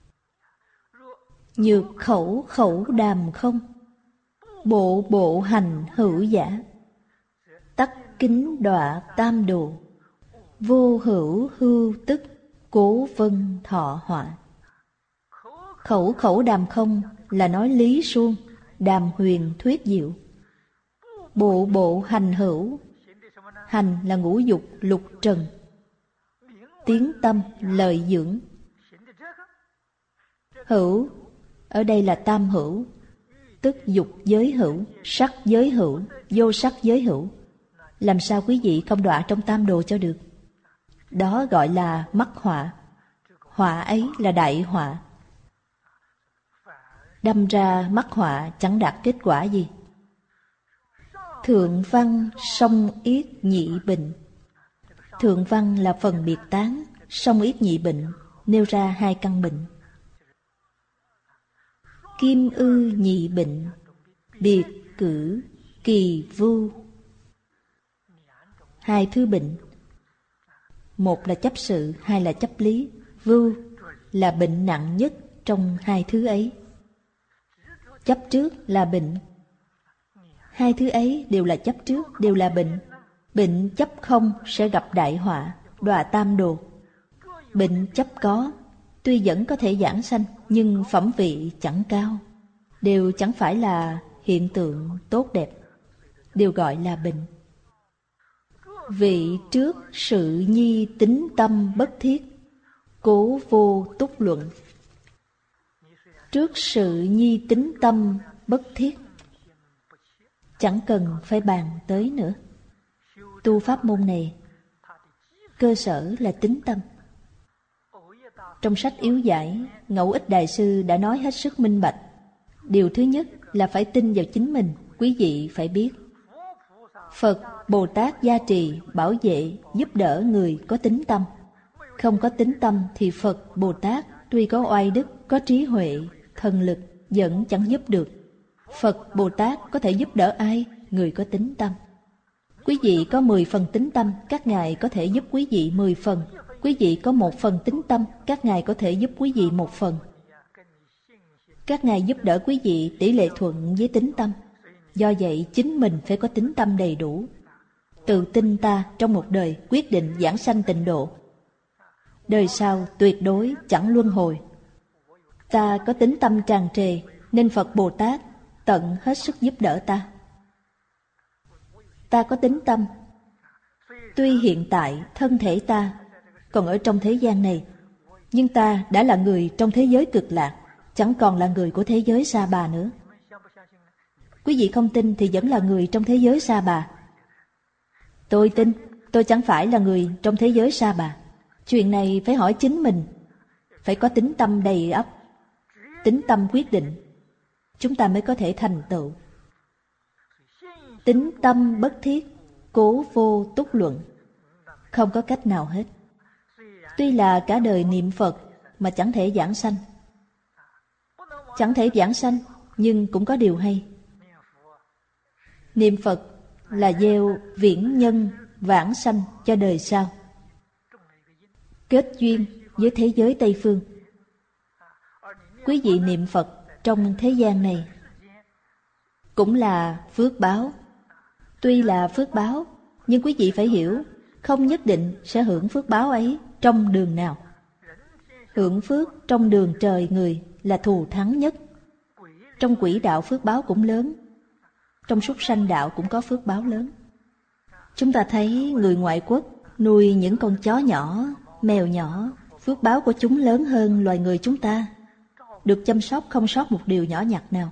Nhược khẩu khẩu đàm không, bộ bộ hành hữu giả, tắc kính đọa tam đồ, vô hữu hưu tức, cố vân thọ họa. Khẩu khẩu đàm không là nói lý suông, đàm huyền thuyết diệu. Bộ bộ hành hữu, hành là ngũ dục lục trần, tiếng tâm lời dưỡng. Hữu ở đây là tam hữu, tức dục giới hữu, sắc giới hữu, vô sắc giới hữu. Làm sao quý vị không đọa trong tam đồ cho được? Đó gọi là mắc họa. Họa ấy là đại họa. Đâm ra mắc họa chẳng đạt kết quả gì. Thượng văn song yết nhị bệnh. Thượng văn là phần biệt tán, song yết nhị bệnh nêu ra hai căn bệnh. Kim ư nhị bệnh, biệt cử kỳ vu. Hai thứ bệnh, một là chấp sự, hai là chấp lý. Vu là bệnh nặng nhất trong hai thứ ấy. Chấp trước là bệnh. Hai thứ ấy đều là chấp trước, đều là bệnh. Bệnh chấp không sẽ gặp đại họa, đọa tam đồ. Bệnh chấp có, tuy vẫn có thể giảng sanh, nhưng phẩm vị chẳng cao, đều chẳng phải là hiện tượng tốt đẹp, đều gọi là bệnh. Vị trước sự nhi tính tâm bất thiết, cố vô túc luận. Trước sự nhi tính tâm bất thiết, chẳng cần phải bàn tới nữa. Tu pháp môn này, cơ sở là tính tâm. Trong sách Yếu Giải, Ngẫu Ích Đại Sư đã nói hết sức minh bạch. Điều thứ nhất là phải tin vào chính mình. Quý vị phải biết, Phật, Bồ Tát gia trì, bảo vệ, giúp đỡ người có tính tâm. Không có tính tâm thì Phật, Bồ Tát tuy có oai đức, có trí huệ, thần lực, vẫn chẳng giúp được. Phật, Bồ Tát có thể giúp đỡ ai? Người có tính tâm. Quý vị có mười phần tính tâm, các ngài có thể giúp quý vị mười phần. Quý vị có một phần tín tâm, các ngài có thể giúp quý vị một phần. Các ngài giúp đỡ quý vị tỷ lệ thuận với tín tâm. Do vậy chính mình phải có tín tâm đầy đủ. Tự tin ta trong một đời quyết định giảng sanh tịnh độ. Đời sau tuyệt đối chẳng luân hồi. Ta có tín tâm tràn trề nên Phật Bồ Tát tận hết sức giúp đỡ ta. Ta có tín tâm. Tuy hiện tại thân thể ta còn ở trong thế gian này, nhưng ta đã là người trong thế giới cực lạc, chẳng còn là người của thế giới Sa Bà nữa. Quý vị không tin thì vẫn là người trong thế giới Sa Bà. Tôi tin, tôi chẳng phải là người trong thế giới Sa Bà. Chuyện này phải hỏi chính mình. Phải có tín tâm đầy ắp, tín tâm quyết định, chúng ta mới có thể thành tựu. Tín tâm bất thiết, cố vô túc luận. Không có cách nào hết. Tuy là cả đời niệm Phật mà chẳng thể giảng sanh. Chẳng thể giảng sanh, nhưng cũng có điều hay. Niệm Phật là gieo viễn nhân vãng sanh cho đời sau. Kết duyên với thế giới Tây Phương. Quý vị niệm Phật trong thế gian này cũng là phước báo. Tuy là phước báo, nhưng quý vị phải hiểu, không nhất định sẽ hưởng phước báo ấy trong đường nào. Hưởng phước trong đường trời người là thù thắng nhất. Trong quỷ đạo phước báo cũng lớn, trong súc sanh đạo cũng có phước báo lớn. Chúng ta thấy người ngoại quốc nuôi những con chó nhỏ, mèo nhỏ, phước báo của chúng lớn hơn loài người chúng ta. Được chăm sóc không sót một điều nhỏ nhặt nào.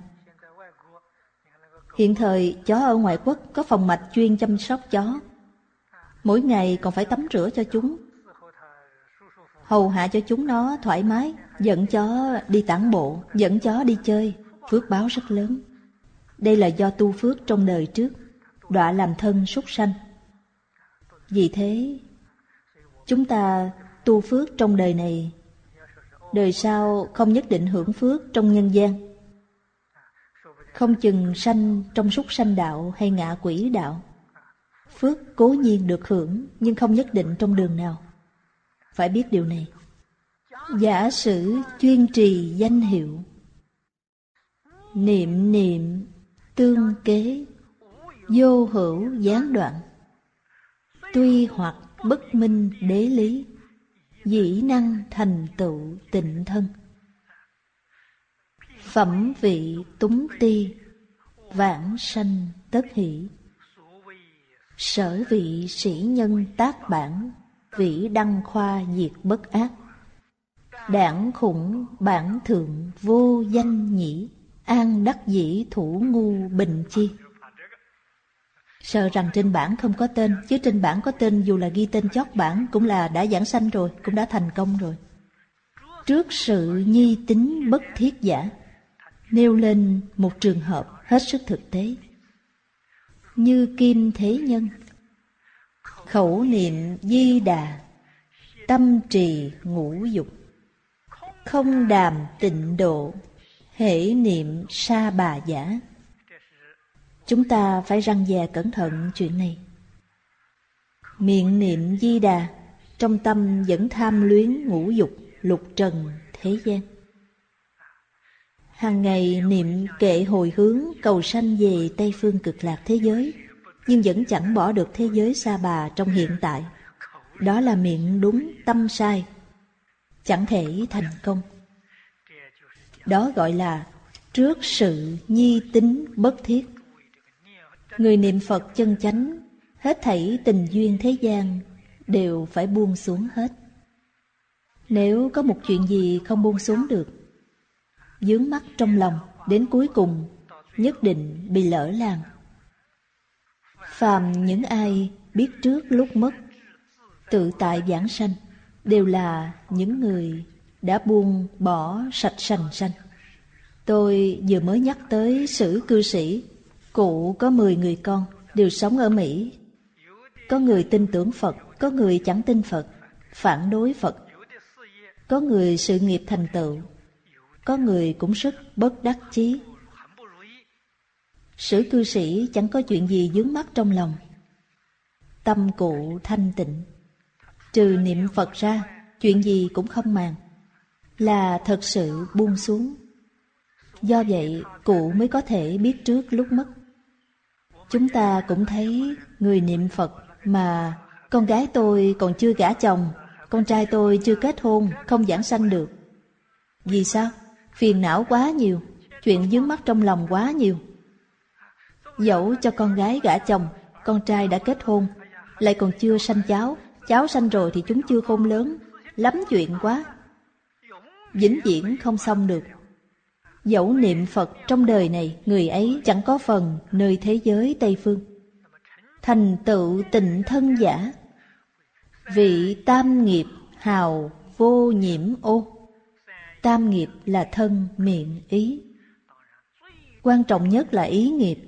Hiện thời chó ở ngoại quốc có phòng mạch chuyên chăm sóc chó. Mỗi ngày còn phải tắm rửa cho chúng, hầu hạ cho chúng nó thoải mái, dẫn chó đi tản bộ, dẫn chó đi chơi. Phước báo rất lớn. Đây là do tu phước trong đời trước, đọa làm thân súc sanh. Vì thế, chúng ta tu phước trong đời này, đời sau không nhất định hưởng phước trong nhân gian. Không chừng sanh trong súc sanh đạo hay ngạ quỷ đạo. Phước cố nhiên được hưởng, nhưng không nhất định trong đường nào. Phải biết điều này. Giả sử chuyên trì danh hiệu, niệm niệm tương kế, vô hữu gián đoạn. Tuy hoặc bất minh đế lý, dĩ năng thành tựu tịnh thân. Phẩm vị túng ti, vãng sanh tất hỷ. Sở vị sĩ nhân tác bản, vĩ đăng khoa diệt bất ác. Đảng khủng bản thượng vô danh nhĩ, an đắc dĩ thủ ngu bình chi. Sợ rằng trên bảng không có tên, chứ trên bảng có tên, dù là ghi tên chót bảng cũng là đã giảng sanh rồi, cũng đã thành công rồi. Trước sự nhi tính bất thiết giả, nêu lên một trường hợp hết sức thực tế. Như Kim Thế Nhân, khẩu niệm Di Đà, tâm trì ngũ dục, không đàm tịnh độ, hễ niệm Sa Bà giả. Chúng ta phải răn dè cẩn thận chuyện này. Miệng niệm Di Đà, trong tâm vẫn tham luyến ngũ dục, lục trần, thế gian. Hàng ngày niệm kệ hồi hướng cầu sanh về Tây Phương cực lạc thế giới, nhưng vẫn chẳng bỏ được thế giới Sa Bà trong hiện tại. Đó là miệng đúng tâm sai, chẳng thể thành công. Đó gọi là trước sự nhi tính bất thiết. Người niệm Phật chân chánh, hết thảy tình duyên thế gian đều phải buông xuống hết. Nếu có một chuyện gì không buông xuống được, vướng mắc trong lòng, đến cuối cùng nhất định bị lỡ làng. Phàm những ai biết trước lúc mất, tự tại vãng sanh, đều là những người đã buông bỏ sạch sành sanh. Tôi vừa mới nhắc tới Sử cư sĩ. Cụ có mười người con, đều sống ở Mỹ. Có người tin tưởng Phật, có người chẳng tin Phật, phản đối Phật. Có người sự nghiệp thành tựu, có người cũng rất bất đắc chí. Sử cư sĩ chẳng có chuyện gì vướng mắc trong lòng. Tâm cụ thanh tịnh, trừ niệm Phật ra, chuyện gì cũng không màng, là thật sự buông xuống. Do vậy, cụ mới có thể biết trước lúc mất. Chúng ta cũng thấy người niệm Phật mà con gái tôi còn chưa gả chồng, con trai tôi chưa kết hôn, không vãng sanh được. Vì sao? Phiền não quá nhiều, chuyện vướng mắc trong lòng quá nhiều. Dẫu cho con gái gả chồng, con trai đã kết hôn, lại còn chưa sanh cháu, cháu sanh rồi thì chúng chưa khôn lớn, lắm chuyện quá, vĩnh viễn không xong được. Dẫu niệm Phật trong đời này, người ấy chẳng có phần nơi thế giới Tây Phương. Thành tựu tịnh thân giả, vị tam nghiệp hào vô nhiễm ô. Tam nghiệp là thân, miệng, ý. Quan trọng nhất là ý nghiệp.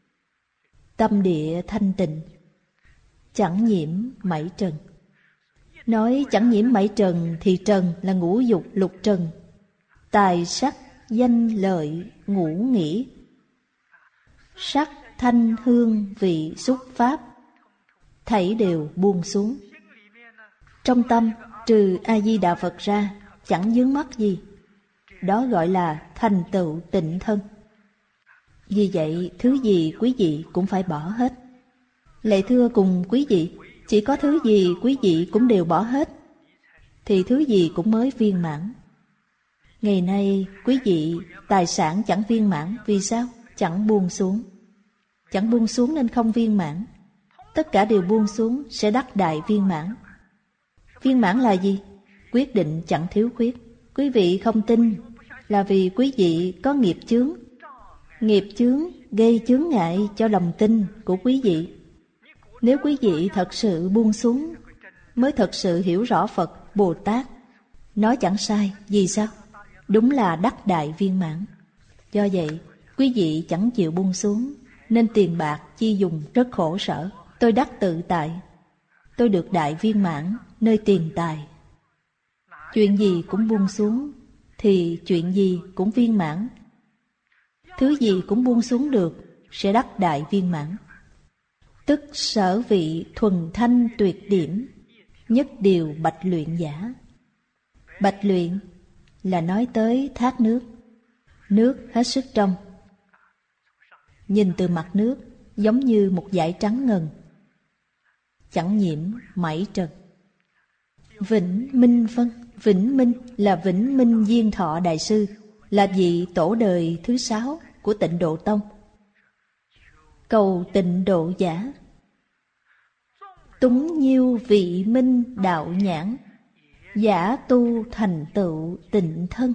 Tâm địa thanh tịnh, chẳng nhiễm mảy trần. Nói chẳng nhiễm mảy trần thì trần là ngũ dục lục trần, tài sắc danh lợi ngũ nghĩ, sắc thanh hương vị xúc pháp, thảy đều buông xuống. Trong tâm trừ A Di Đà Phật ra chẳng vướng mắc gì. Đó gọi là thành tựu tịnh thân. Vì vậy thứ gì quý vị cũng phải bỏ hết. Lạy thưa cùng quý vị, chỉ có thứ gì quý vị cũng đều bỏ hết thì thứ gì cũng mới viên mãn. Ngày nay quý vị tài sản chẳng viên mãn. Vì sao? Chẳng buông xuống. Chẳng buông xuống nên không viên mãn. Tất cả đều buông xuống sẽ đắc đại viên mãn. Viên mãn là gì? Quyết định chẳng thiếu khuyết. Quý vị không tin là vì quý vị có nghiệp chướng. Nghiệp chướng gây chướng ngại cho lòng tin của quý vị. Nếu quý vị thật sự buông xuống, mới thật sự hiểu rõ Phật, Bồ Tát. Nói chẳng sai. Vì sao? Đúng là đắc đại viên mãn. Do vậy, quý vị chẳng chịu buông xuống, nên tiền bạc chi dùng rất khổ sở. Tôi đắc tự tại, tôi được đại viên mãn nơi tiền tài. Chuyện gì cũng buông xuống, thì chuyện gì cũng viên mãn. Thứ gì cũng buông xuống được, sẽ đắc đại viên mãn. Tức sở vị thuần thanh tuyệt điểm, nhất điều bạch luyện giả. Bạch luyện là nói tới thác nước. Nước hết sức trong. Nhìn từ mặt nước giống như một dải trắng ngần, chẳng nhiễm mảy trần. Vĩnh Minh Vân. Vĩnh Minh là Vĩnh Minh Diên Thọ Đại Sư, là vị tổ đời thứ sáu của Tịnh Độ Tông. Cầu tịnh độ giả, túng nhiêu vị minh đạo nhãn, giả tu thành tựu tịnh thân.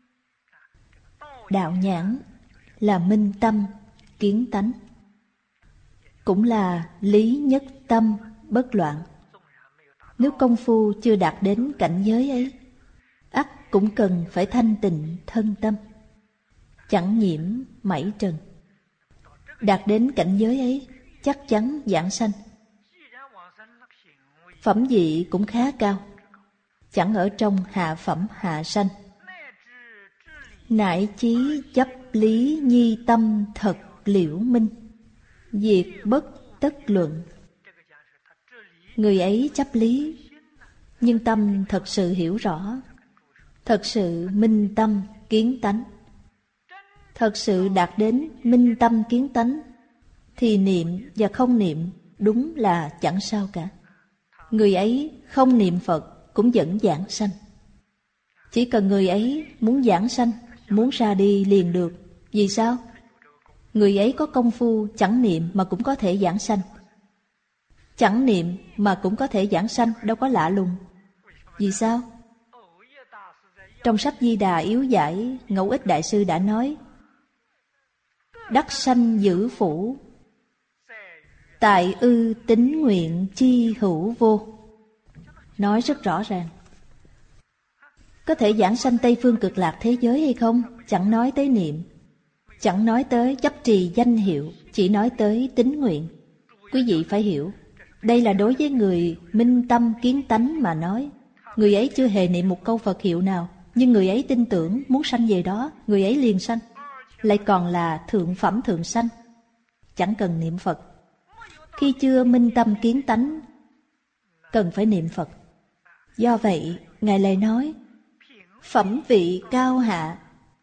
Đạo nhãn là minh tâm, kiến tánh, cũng là lý nhất tâm, bất loạn. Nếu công phu chưa đạt đến cảnh giới ấy, ắt cũng cần phải thanh tịnh thân tâm, chẳng nhiễm mảy trần. Đạt đến cảnh giới ấy, chắc chắn vãng sanh. Phẩm vị cũng khá cao, chẳng ở trong hạ phẩm hạ sanh. Nại chí chấp lý nhi tâm thật liễu minh, diệt bất tất luận. Người ấy chấp lý, nhưng tâm thật sự hiểu rõ, thật sự minh tâm kiến tánh. Thật sự đạt đến minh tâm kiến tánh, thì niệm và không niệm đúng là chẳng sao cả. Người ấy không niệm Phật cũng vẫn vãng sanh. Chỉ cần người ấy muốn vãng sanh, muốn ra đi liền được. Vì sao? Người ấy có công phu chẳng niệm mà cũng có thể vãng sanh. Chẳng niệm mà cũng có thể vãng sanh, đâu có lạ lùng. Vì sao? Trong sách Di Đà Yếu Giải, Ngẫu Ích Đại Sư đã nói: đắc sanh giữ phủ, tại ư tín nguyện chi hữu vô. Nói rất rõ ràng. Có thể vãng sanh Tây Phương Cực Lạc thế giới hay không? Chẳng nói tới niệm, chẳng nói tới chấp trì danh hiệu, chỉ nói tới tín nguyện. Quý vị phải hiểu, đây là đối với người minh tâm kiến tánh mà nói. Người ấy chưa hề niệm một câu Phật hiệu nào, nhưng người ấy tin tưởng muốn sanh về đó, người ấy liền sanh. Lại còn là thượng phẩm thượng sanh, chẳng cần niệm Phật. Khi chưa minh tâm kiến tánh, cần phải niệm Phật. Do vậy, Ngài lại nói, phẩm vị cao hạ,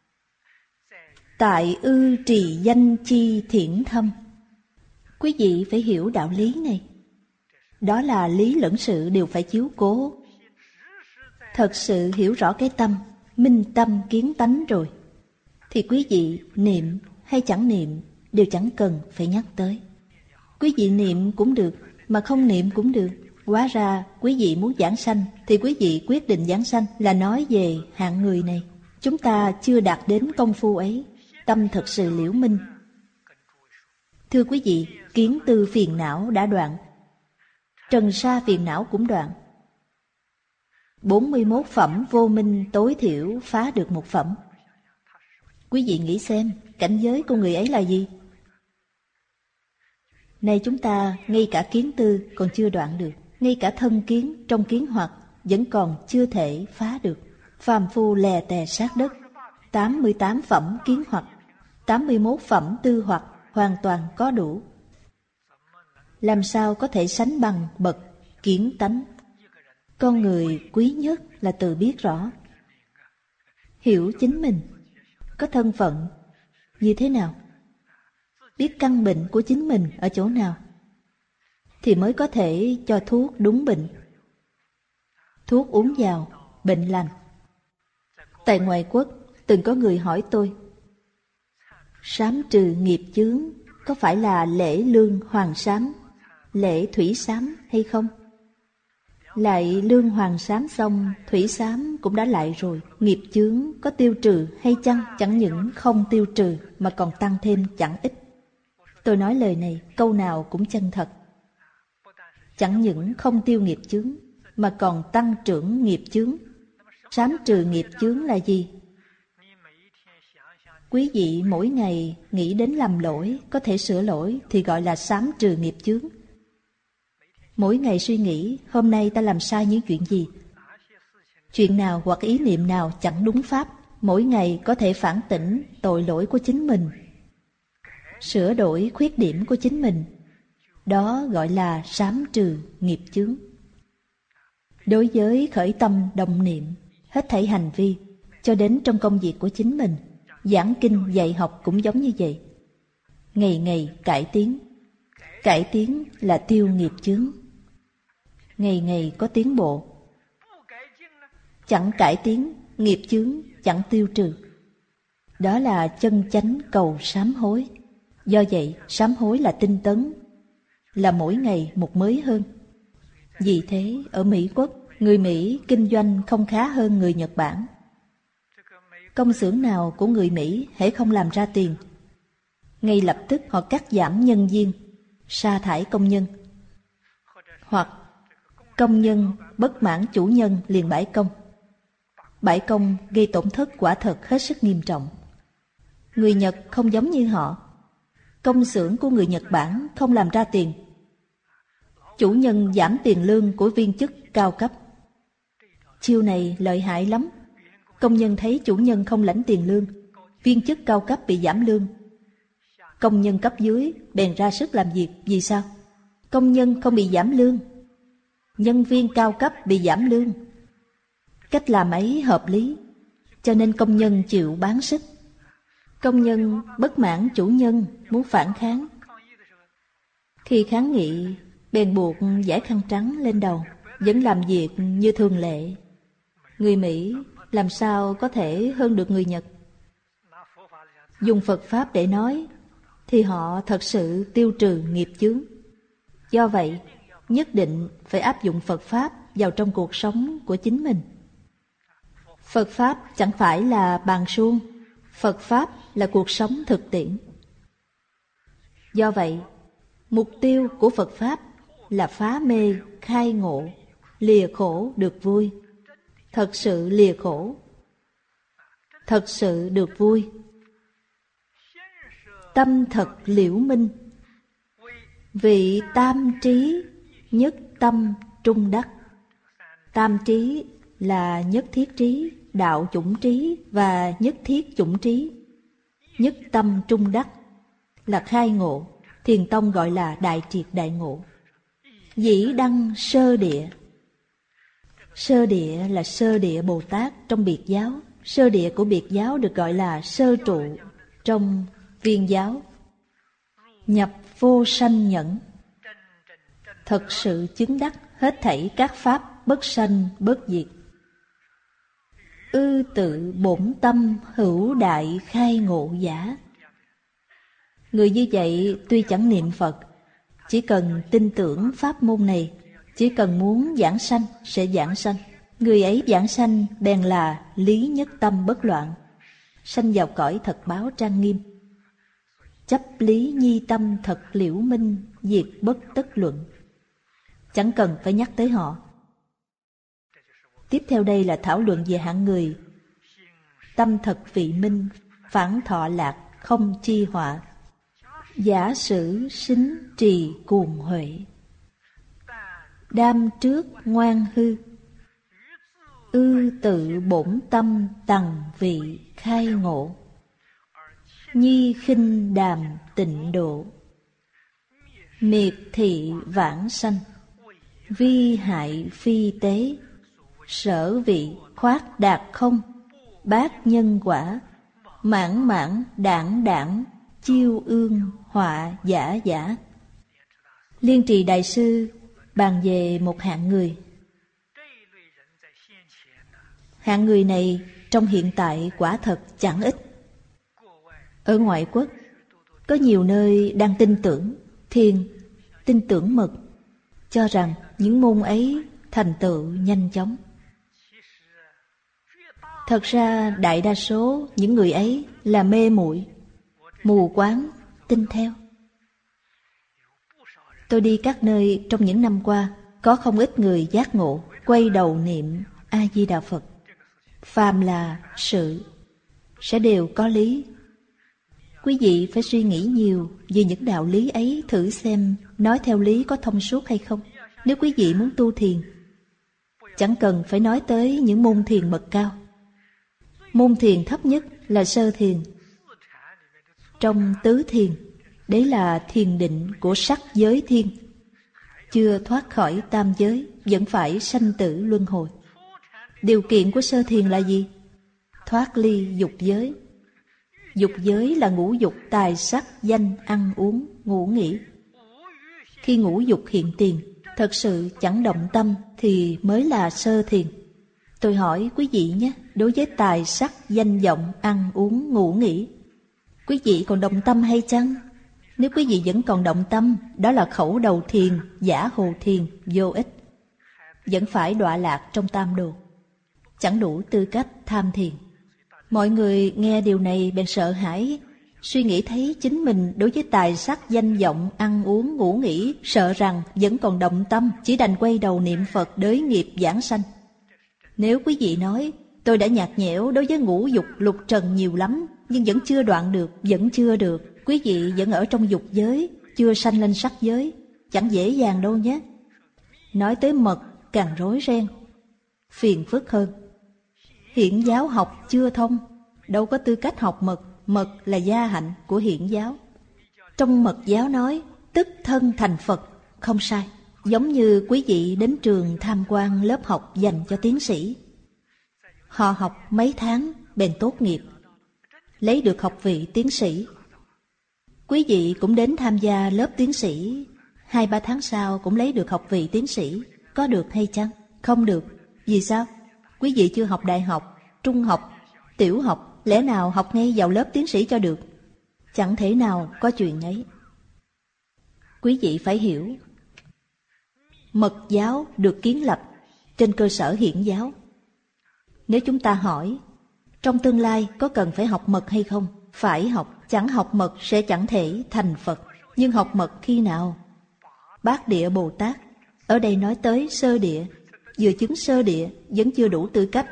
tại ư trì danh chi thiển thâm. Quý vị phải hiểu đạo lý này. Đó là lý lẫn sự đều phải chiếu cố. Thật sự hiểu rõ cái tâm, minh tâm kiến tánh rồi, thì quý vị niệm hay chẳng niệm đều chẳng cần phải nhắc tới. Quý vị niệm cũng được, mà không niệm cũng được. Hóa ra quý vị muốn giảng sanh thì quý vị quyết định giảng sanh là nói về hạng người này. Chúng ta chưa đạt đến công phu ấy, tâm thật sự liễu minh. Thưa quý vị, kiến tư phiền não đã đoạn, trần sa phiền não cũng đoạn. bốn mươi mốt phẩm vô minh tối thiểu phá được một phẩm. Quý vị nghĩ xem, cảnh giới của người ấy là gì? Nay chúng ta ngay cả kiến tư còn chưa đoạn được, ngay cả thân kiến trong kiến hoặc vẫn còn chưa thể phá được. Phàm phu lè tè sát đất, tám mươi tám phẩm kiến hoặc, tám mươi mốt phẩm tư hoặc hoàn toàn có đủ. Làm sao có thể sánh bằng bậc kiến tánh? Con người quý nhất là tự biết rõ, hiểu chính mình, có thân phận như thế nào, biết căn bệnh của chính mình ở chỗ nào, thì mới có thể cho thuốc đúng bệnh. Thuốc uống vào, bệnh lành. Tại ngoại quốc, từng có người hỏi tôi, sám trừ nghiệp chướng có phải là lễ lương hoàng sám, lễ thủy sám hay không? Lại lương hoàng sám xong, thủy sám cũng đã lại rồi. Nghiệp chướng có tiêu trừ hay chăng? Chẳng những không tiêu trừ mà còn tăng thêm chẳng ít. Tôi nói lời này, câu nào cũng chân thật. Chẳng những không tiêu nghiệp chướng mà còn tăng trưởng nghiệp chướng. Sám trừ nghiệp chướng là gì? Quý vị mỗi ngày nghĩ đến lầm lỗi, có thể sửa lỗi thì gọi là sám trừ nghiệp chướng. Mỗi ngày suy nghĩ, hôm nay ta làm sai những chuyện gì? Chuyện nào hoặc ý niệm nào chẳng đúng pháp, mỗi ngày có thể phản tỉnh tội lỗi của chính mình, sửa đổi khuyết điểm của chính mình. Đó gọi là sám trừ nghiệp chướng. Đối với khởi tâm đồng niệm, hết thảy hành vi, cho đến trong công việc của chính mình, giảng kinh dạy học cũng giống như vậy. Ngày ngày cải tiến. Cải tiến là tiêu nghiệp chướng. Ngày ngày có tiến bộ. Chẳng cải tiến, nghiệp chướng chẳng tiêu trừ. Đó là chân chánh cầu sám hối. Do vậy, sám hối là tinh tấn, là mỗi ngày một mới hơn. Vì thế, ở Mỹ Quốc, người Mỹ kinh doanh không khá hơn người Nhật Bản. Công xưởng nào của người Mỹ hễ không làm ra tiền, ngay lập tức họ cắt giảm nhân viên, sa thải công nhân. Hoặc công nhân bất mãn chủ nhân liền bãi công. Bãi công gây tổn thất quả thật hết sức nghiêm trọng. Người Nhật không giống như họ. Công xưởng của người Nhật Bản không làm ra tiền, chủ nhân giảm tiền lương của viên chức cao cấp. Chiêu này lợi hại lắm. Công nhân thấy chủ nhân không lãnh tiền lương, viên chức cao cấp bị giảm lương, công nhân cấp dưới bèn ra sức làm việc. Vì sao? Công nhân không bị giảm lương, nhân viên cao cấp bị giảm lương. Cách làm ấy hợp lý, cho nên công nhân chịu bán sức. Công nhân bất mãn chủ nhân, muốn phản kháng. Khi kháng nghị, bèn buộc dải khăn trắng lên đầu, vẫn làm việc như thường lệ. Người Mỹ làm sao có thể hơn được người Nhật? Dùng Phật Pháp để nói, thì họ thật sự tiêu trừ nghiệp chướng. Do vậy, nhất định phải áp dụng Phật Pháp vào trong cuộc sống của chính mình. Phật Pháp chẳng phải là bàn suông, Phật Pháp là cuộc sống thực tiễn. Do vậy, mục tiêu của Phật Pháp là phá mê, khai ngộ, lìa khổ được vui. Thật sự lìa khổ, thật sự được vui. Tâm thật liễu minh, vị tam trí nhất tâm trung đắc. Tam trí là nhất thiết trí, đạo chủng trí và nhất thiết chủng trí. Nhất tâm trung đắc là khai ngộ, Thiền tông gọi là đại triệt đại ngộ. Dĩ đăng sơ địa, Sơ địa là sơ địa Bồ Tát trong biệt giáo. Sơ địa của biệt giáo được gọi là sơ trụ trong viên giáo. Nhập vô sanh nhẫn, thật sự chứng đắc hết thảy các pháp bất sanh bất diệt. Ư tự bổn tâm hữu đại khai ngộ giả. Người như vậy tuy chẳng niệm Phật, chỉ cần tin tưởng pháp môn này, chỉ cần muốn giảng sanh sẽ giảng sanh. Người ấy giảng sanh bèn là lý nhất tâm bất loạn, sanh vào cõi thật báo trang nghiêm. Chấp lý nhi tâm thật liễu minh, diệt bất tất luận. Chẳng cần phải nhắc tới họ. Tiếp theo đây là thảo luận về hạng người tâm thật vị minh, phản thọ lạc, không chi họa. Giả sử sính trì cuồng huệ, đam trước ngoan hư. Ư tự bổn tâm tầng vị khai ngộ, nhi khinh đàm tịnh độ. Miệt thị vãng sanh, vi hại phi tế. Sở vị khoát đạt không, bát nhân quả. Mãn mãn đảng đảng, chiêu ương họa giả giả. Liên Trì Đại Sư bàn về một hạng người. Hạng người này trong hiện tại quả thật chẳng ít. Ở ngoại quốc, có nhiều nơi đang tin tưởng thiền, tin tưởng mật, cho rằng những môn ấy thành tựu nhanh chóng. Thật ra đại đa số những người ấy là mê muội, mù quáng, tin theo. Tôi đi các nơi trong những năm qua, có không ít người giác ngộ, quay đầu niệm A-di-đà Phật. Phàm là sự, sẽ đều có lý. Quý vị phải suy nghĩ nhiều về những đạo lý ấy, thử xem nói theo lý có thông suốt hay không. Nếu quý vị muốn tu thiền, chẳng cần phải nói tới những môn thiền bậc cao. Môn thiền thấp nhất là sơ thiền. Trong tứ thiền, đấy là thiền định của sắc giới thiên. Chưa thoát khỏi tam giới, vẫn phải sanh tử luân hồi. Điều kiện của sơ thiền là gì? Thoát ly dục giới. Dục giới là ngũ dục tài sắc danh ăn uống ngủ nghỉ. Khi ngũ dục hiện tiền, thật sự chẳng động tâm thì mới là sơ thiền. Tôi hỏi quý vị nhé, đối với tài sắc danh vọng ăn uống ngủ nghỉ, quý vị còn động tâm hay chăng? Nếu quý vị vẫn còn động tâm, đó là khẩu đầu thiền, giả hồ thiền, vô ích. Vẫn phải đọa lạc trong tam đồ, chẳng đủ tư cách tham thiền. Mọi người nghe điều này bèn sợ hãi, suy nghĩ thấy chính mình đối với tài sắc danh vọng ăn uống ngủ nghỉ, sợ rằng vẫn còn động tâm, chỉ đành quay đầu niệm Phật đới nghiệp giảng sanh. Nếu quý vị nói tôi đã nhạt nhẽo đối với ngũ dục lục trần nhiều lắm, nhưng vẫn chưa đoạn được, vẫn chưa được, quý vị vẫn ở trong dục giới, chưa sanh lên sắc giới, chẳng dễ dàng đâu nhé. Nói tới mật càng rối ren, phiền phức hơn. Hiển giáo học chưa thông, đâu có tư cách học mật, mật là gia hạnh của hiển giáo. Trong mật giáo nói, tức thân thành Phật, không sai. Giống như quý vị đến trường tham quan lớp học dành cho tiến sĩ. Họ học mấy tháng bèn tốt nghiệp, lấy được học vị tiến sĩ. Quý vị cũng đến tham gia lớp tiến sĩ, hai ba tháng sau cũng lấy được học vị tiến sĩ. Có được hay chăng? Không được. Vì sao? Quý vị chưa học đại học, trung học, tiểu học, lẽ nào học ngay vào lớp tiến sĩ cho được? Chẳng thể nào có chuyện ấy. Quý vị phải hiểu, mật giáo được kiến lập trên cơ sở hiển giáo. Nếu chúng ta hỏi, trong tương lai có cần phải học mật hay không? Phải học, chẳng học mật sẽ chẳng thể thành Phật. Nhưng học mật khi nào? Bát địa Bồ Tát, ở đây nói tới sơ địa, vừa chứng sơ địa vẫn chưa đủ tư cách.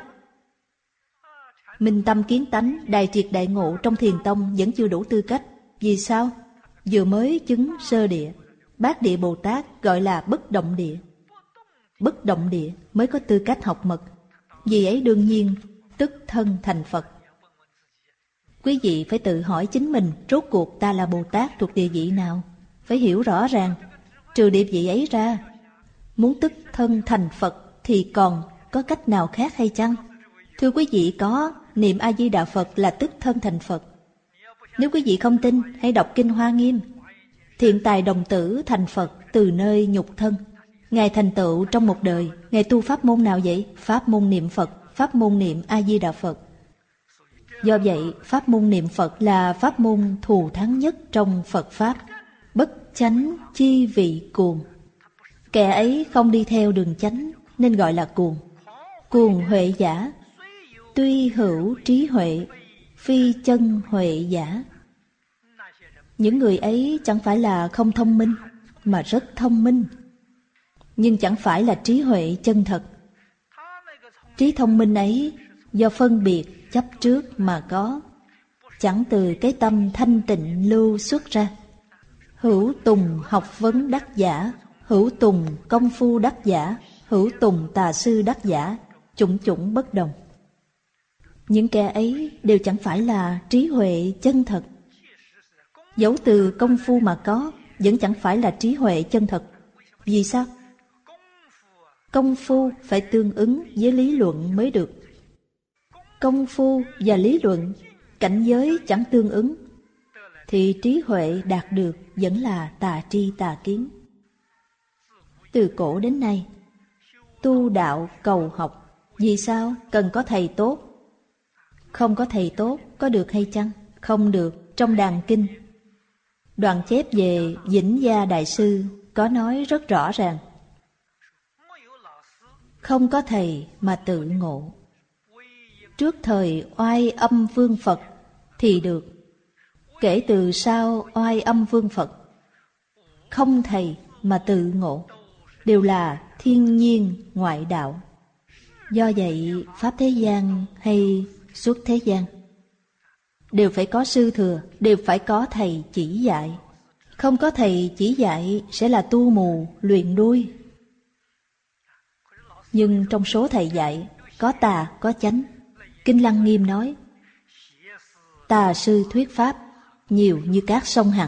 Minh tâm kiến tánh, đại triệt đại ngộ trong thiền tông vẫn chưa đủ tư cách. Vì sao? Vừa mới chứng sơ địa. Bát địa Bồ Tát gọi là bất động địa. Bất động địa mới có tư cách học mật. Vì ấy đương nhiên tức thân thành Phật. Quý vị phải tự hỏi chính mình, rốt cuộc ta là Bồ Tát thuộc địa vị nào? Phải hiểu rõ ràng, trừ địa vị ấy ra, muốn tức thân thành Phật thì còn có cách nào khác hay chăng? Thưa quý vị, có. Niệm A-di-đà Phật là tức thân thành Phật. Nếu quý vị không tin, hãy đọc Kinh Hoa Nghiêm. Thiện tài đồng tử thành Phật từ nơi nhục thân. Ngài thành tựu trong một đời. Ngài tu pháp môn nào vậy? Pháp môn niệm Phật, pháp môn niệm A-di-đà Phật. Do vậy, pháp môn niệm Phật là pháp môn thù thắng nhất trong Phật Pháp. Bất chánh chi vị cuồng. Kẻ ấy không đi theo đường chánh nên gọi là cuồng. Cuồng huệ giả, tuy hữu trí huệ, phi chân huệ giả. Những người ấy chẳng phải là không thông minh, mà rất thông minh, nhưng chẳng phải là trí huệ chân thật. Trí thông minh ấy do phân biệt chấp trước mà có, chẳng từ cái tâm thanh tịnh lưu xuất ra. Hữu tùng học vấn đắc giả, hữu tùng công phu đắc giả, hữu tùng tà sư đắc giả, chủng chủng bất đồng. Những kẻ ấy đều chẳng phải là trí huệ chân thật. Dẫu từ công phu mà có, vẫn chẳng phải là trí huệ chân thật. Vì sao? Công phu phải tương ứng với lý luận mới được. Công phu và lý luận, cảnh giới chẳng tương ứng, thì trí huệ đạt được vẫn là tà tri tà kiến. Từ cổ đến nay, tu đạo cầu học, vì sao? Cần có thầy tốt. Không có thầy tốt, có được hay chăng? Không được. Trong Đàn Kinh, đoạn chép về Vĩnh Gia Đại Sư có nói rất rõ ràng: không có thầy mà tự ngộ. Trước thời oai âm vương Phật thì được, kể từ sau oai âm vương Phật, không thầy mà tự ngộ, đều là thiên nhiên ngoại đạo. Do vậy, Pháp thế gian hay xuất thế gian đều phải có sư thừa, đều phải có thầy chỉ dạy. Không có thầy chỉ dạy sẽ là tu mù, luyện đuôi. Nhưng trong số thầy dạy, có tà, có chánh. Kinh Lăng Nghiêm nói, tà sư thuyết Pháp nhiều như cát sông Hằng.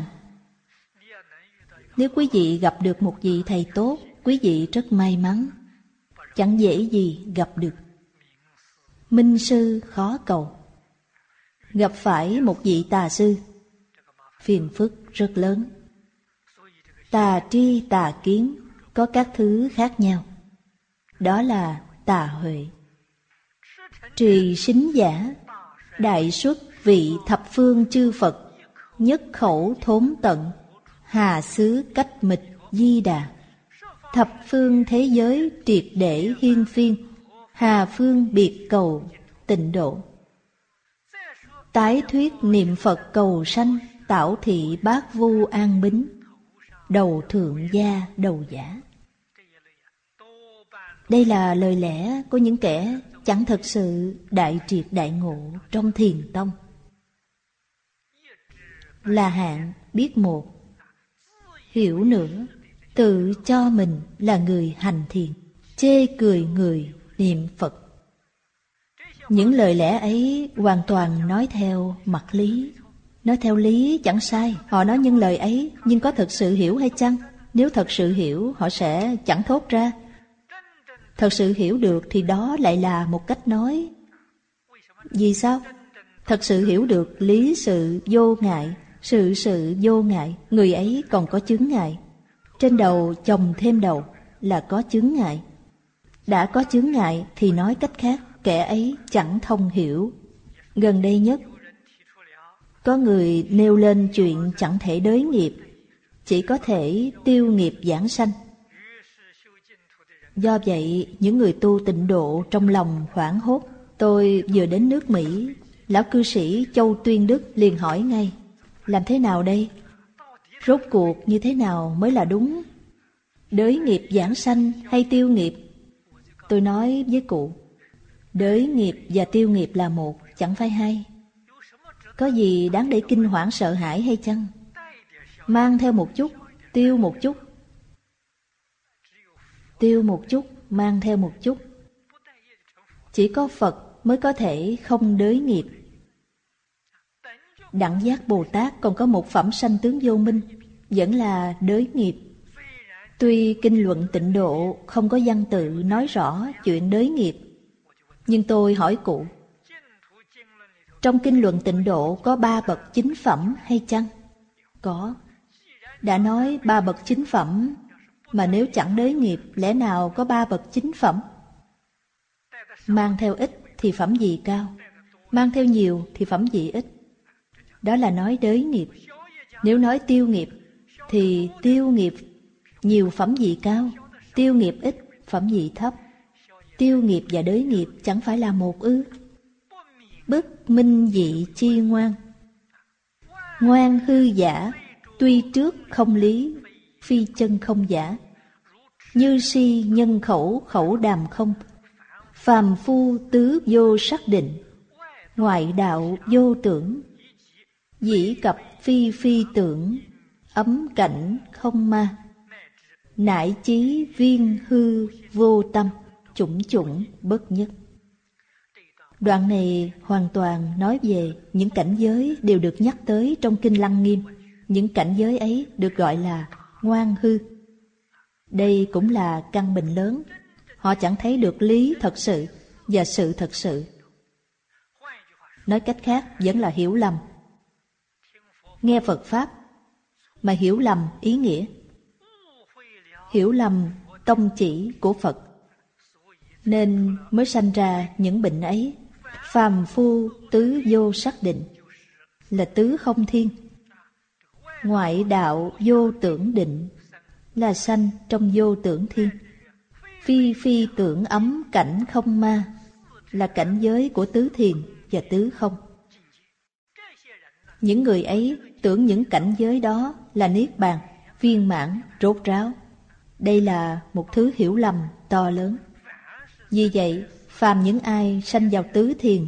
Nếu quý vị gặp được một vị thầy tốt, quý vị rất may mắn. Chẳng dễ gì gặp được. Minh sư khó cầu. Gặp phải một vị tà sư, phiền phức rất lớn. Tà tri tà kiến có các thứ khác nhau. Đó là tà huệ. Trì sính giả, đại xuất vị thập phương chư Phật, nhất khẩu thốn tận, hà xứ cách mịch di đà. Thập phương thế giới triệt để hiên phiên, hà phương biệt cầu tịnh độ. Tái thuyết niệm Phật cầu sanh, tảo thị bát vu an bính, đầu thượng gia đầu giả. Đây là lời lẽ của những kẻ chẳng thật sự đại triệt đại ngộ trong thiền tông. Là hạng biết một, hiểu nữa, tự cho mình là người hành thiền, chê cười người niệm Phật. Những lời lẽ ấy hoàn toàn nói theo mặt lý. Nói theo lý chẳng sai. Họ nói những lời ấy, nhưng có thật sự hiểu hay chăng? Nếu thật sự hiểu, họ sẽ chẳng thốt ra. Thật sự hiểu được thì đó lại là một cách nói. Vì sao? Thật sự hiểu được lý sự vô ngại, sự sự vô ngại, người ấy còn có chướng ngại. Trên đầu chồng thêm đầu là có chướng ngại. Đã có chướng ngại thì nói cách khác, kẻ ấy chẳng thông hiểu. Gần đây nhất, có người nêu lên chuyện chẳng thể đới nghiệp, chỉ có thể tiêu nghiệp giảng sanh. Do vậy, những người tu tịnh độ trong lòng hoảng hốt. Tôi vừa đến nước Mỹ, lão cư sĩ Châu Tuyên Đức liền hỏi ngay, làm thế nào đây? Rốt cuộc như thế nào mới là đúng? Đới nghiệp giảng sanh hay tiêu nghiệp? Tôi nói với cụ, đới nghiệp và tiêu nghiệp là một, chẳng phải hai. Có gì đáng để kinh hoảng sợ hãi hay chăng? Mang theo một chút, tiêu một chút. Tiêu một chút, mang theo một chút. Chỉ có Phật mới có thể không đới nghiệp. Đẳng Giác Bồ Tát còn có một phẩm sanh tướng vô minh, vẫn là đới nghiệp. Tuy kinh luận Tịnh Độ không có văn tự nói rõ chuyện đới nghiệp, nhưng tôi hỏi cụ, trong kinh luận Tịnh Độ có ba bậc chính phẩm hay chăng? Có. Đã nói ba bậc chính phẩm, mà nếu chẳng đới nghiệp, lẽ nào có ba bậc chính phẩm? Mang theo ít thì phẩm gì cao, mang theo nhiều thì phẩm gì ít. Đó là nói đới nghiệp. Nếu nói tiêu nghiệp, thì tiêu nghiệp nhiều phẩm gì cao, tiêu nghiệp ít phẩm gì thấp. Tiêu nghiệp và đới nghiệp chẳng phải là một ư? Bất minh dị chi ngoan. Ngoan hư giả, tuy trước không lý, phi chân không giả. Như si nhân khẩu khẩu đàm không, phàm phu tứ vô xác định. Ngoại đạo vô tưởng, dĩ cập phi phi tưởng. Ấm cảnh không ma, nại chí viên hư vô tâm. Chủng chủng bất nhất. Đoạn này hoàn toàn nói về những cảnh giới đều được nhắc tới trong Kinh Lăng Nghiêm. Những cảnh giới ấy được gọi là ngoan hư. Đây cũng là căn bệnh lớn. Họ chẳng thấy được lý thật sự và sự thật sự. Nói cách khác vẫn là hiểu lầm. Nghe Phật Pháp mà hiểu lầm ý nghĩa, hiểu lầm tông chỉ của Phật, nên mới sanh ra những bệnh ấy. Phàm phu tứ vô xác định là tứ không thiên. Ngoại đạo vô tưởng định là sanh trong vô tưởng thiên. Phi phi tưởng ấm cảnh không ma là cảnh giới của tứ thiền và tứ không. Những người ấy tưởng những cảnh giới đó là niết bàn, viên mãn, rốt ráo. Đây là một thứ hiểu lầm to lớn. Vì vậy, phàm những ai sanh vào tứ thiền,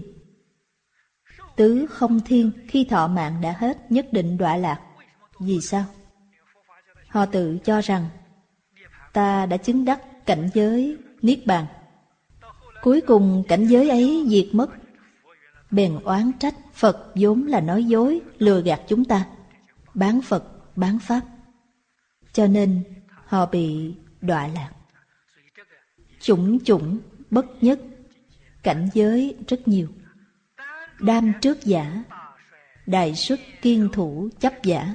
tứ không thiên, khi thọ mạng đã hết nhất định đọa lạc. Vì sao? Họ tự cho rằng ta đã chứng đắc cảnh giới niết bàn. Cuối cùng cảnh giới ấy diệt mất, bèn oán trách Phật vốn là nói dối, lừa gạt chúng ta, bán Phật, bán Pháp. Cho nên họ bị đọa lạc. Chủng chủng bất nhất, cảnh giới rất nhiều. Đam trước giả, đại xuất kiên thủ chấp giả.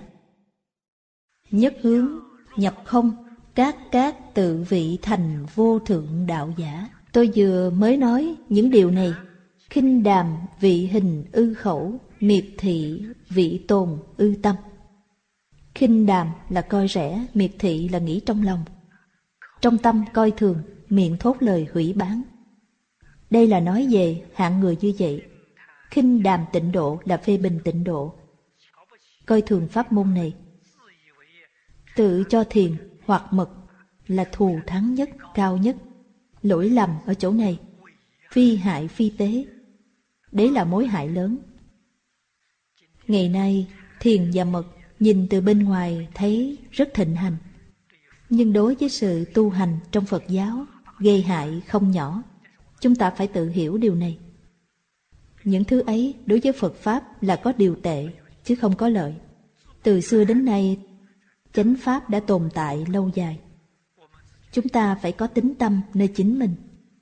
Nhất hướng, nhập không, các các tự vị thành vô thượng đạo giả. Tôi vừa mới nói những điều này. Khinh đàm vị hình ư khẩu, miệt thị vị tồn ư tâm. Khinh đàm là coi rẻ, miệt thị là nghĩ trong lòng. Trong tâm coi thường, miệng thốt lời hủy báng. Đây là nói về hạng người như vậy. Khinh đàm Tịnh Độ là phê bình Tịnh Độ, coi thường pháp môn này. Tự cho thiền hoặc mật là thù thắng nhất, cao nhất. Lỗi lầm ở chỗ này, phi hại phi tế. Đấy là mối hại lớn. Ngày nay thiền và mật nhìn từ bên ngoài thấy rất thịnh hành, nhưng đối với sự tu hành trong Phật giáo gây hại không nhỏ. Chúng ta phải tự hiểu điều này. Những thứ ấy đối với Phật Pháp là có điều tệ, chứ không có lợi. Từ xưa đến nay, chánh Pháp đã tồn tại lâu dài. Chúng ta phải có tín tâm nơi chính mình.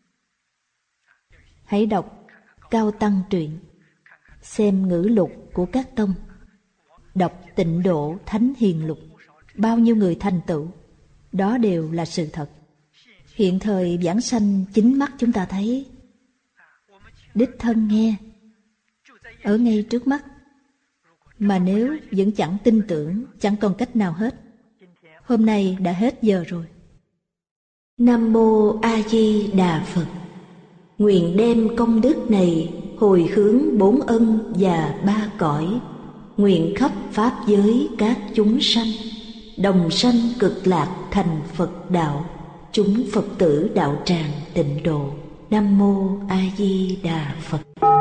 Hãy đọc Cao Tăng truyện, xem ngữ lục của các tông, đọc Tịnh Độ Thánh Hiền lục. Bao nhiêu người thành tựu, đó đều là sự thật. Hiện thời vãng sanh chính mắt chúng ta thấy, đích thân nghe, ở ngay trước mắt. Mà nếu vẫn chẳng tin tưởng, chẳng còn cách nào hết. Hôm nay đã hết giờ rồi. Nam Mô A Di Đà Phật. Nguyện đem công đức này hồi hướng bốn ân và ba cõi, nguyện khắp pháp giới các chúng sanh đồng sanh cực lạc thành Phật đạo, chúng Phật tử đạo tràng Tịnh Độ. Nam Mô A Di Đà Phật.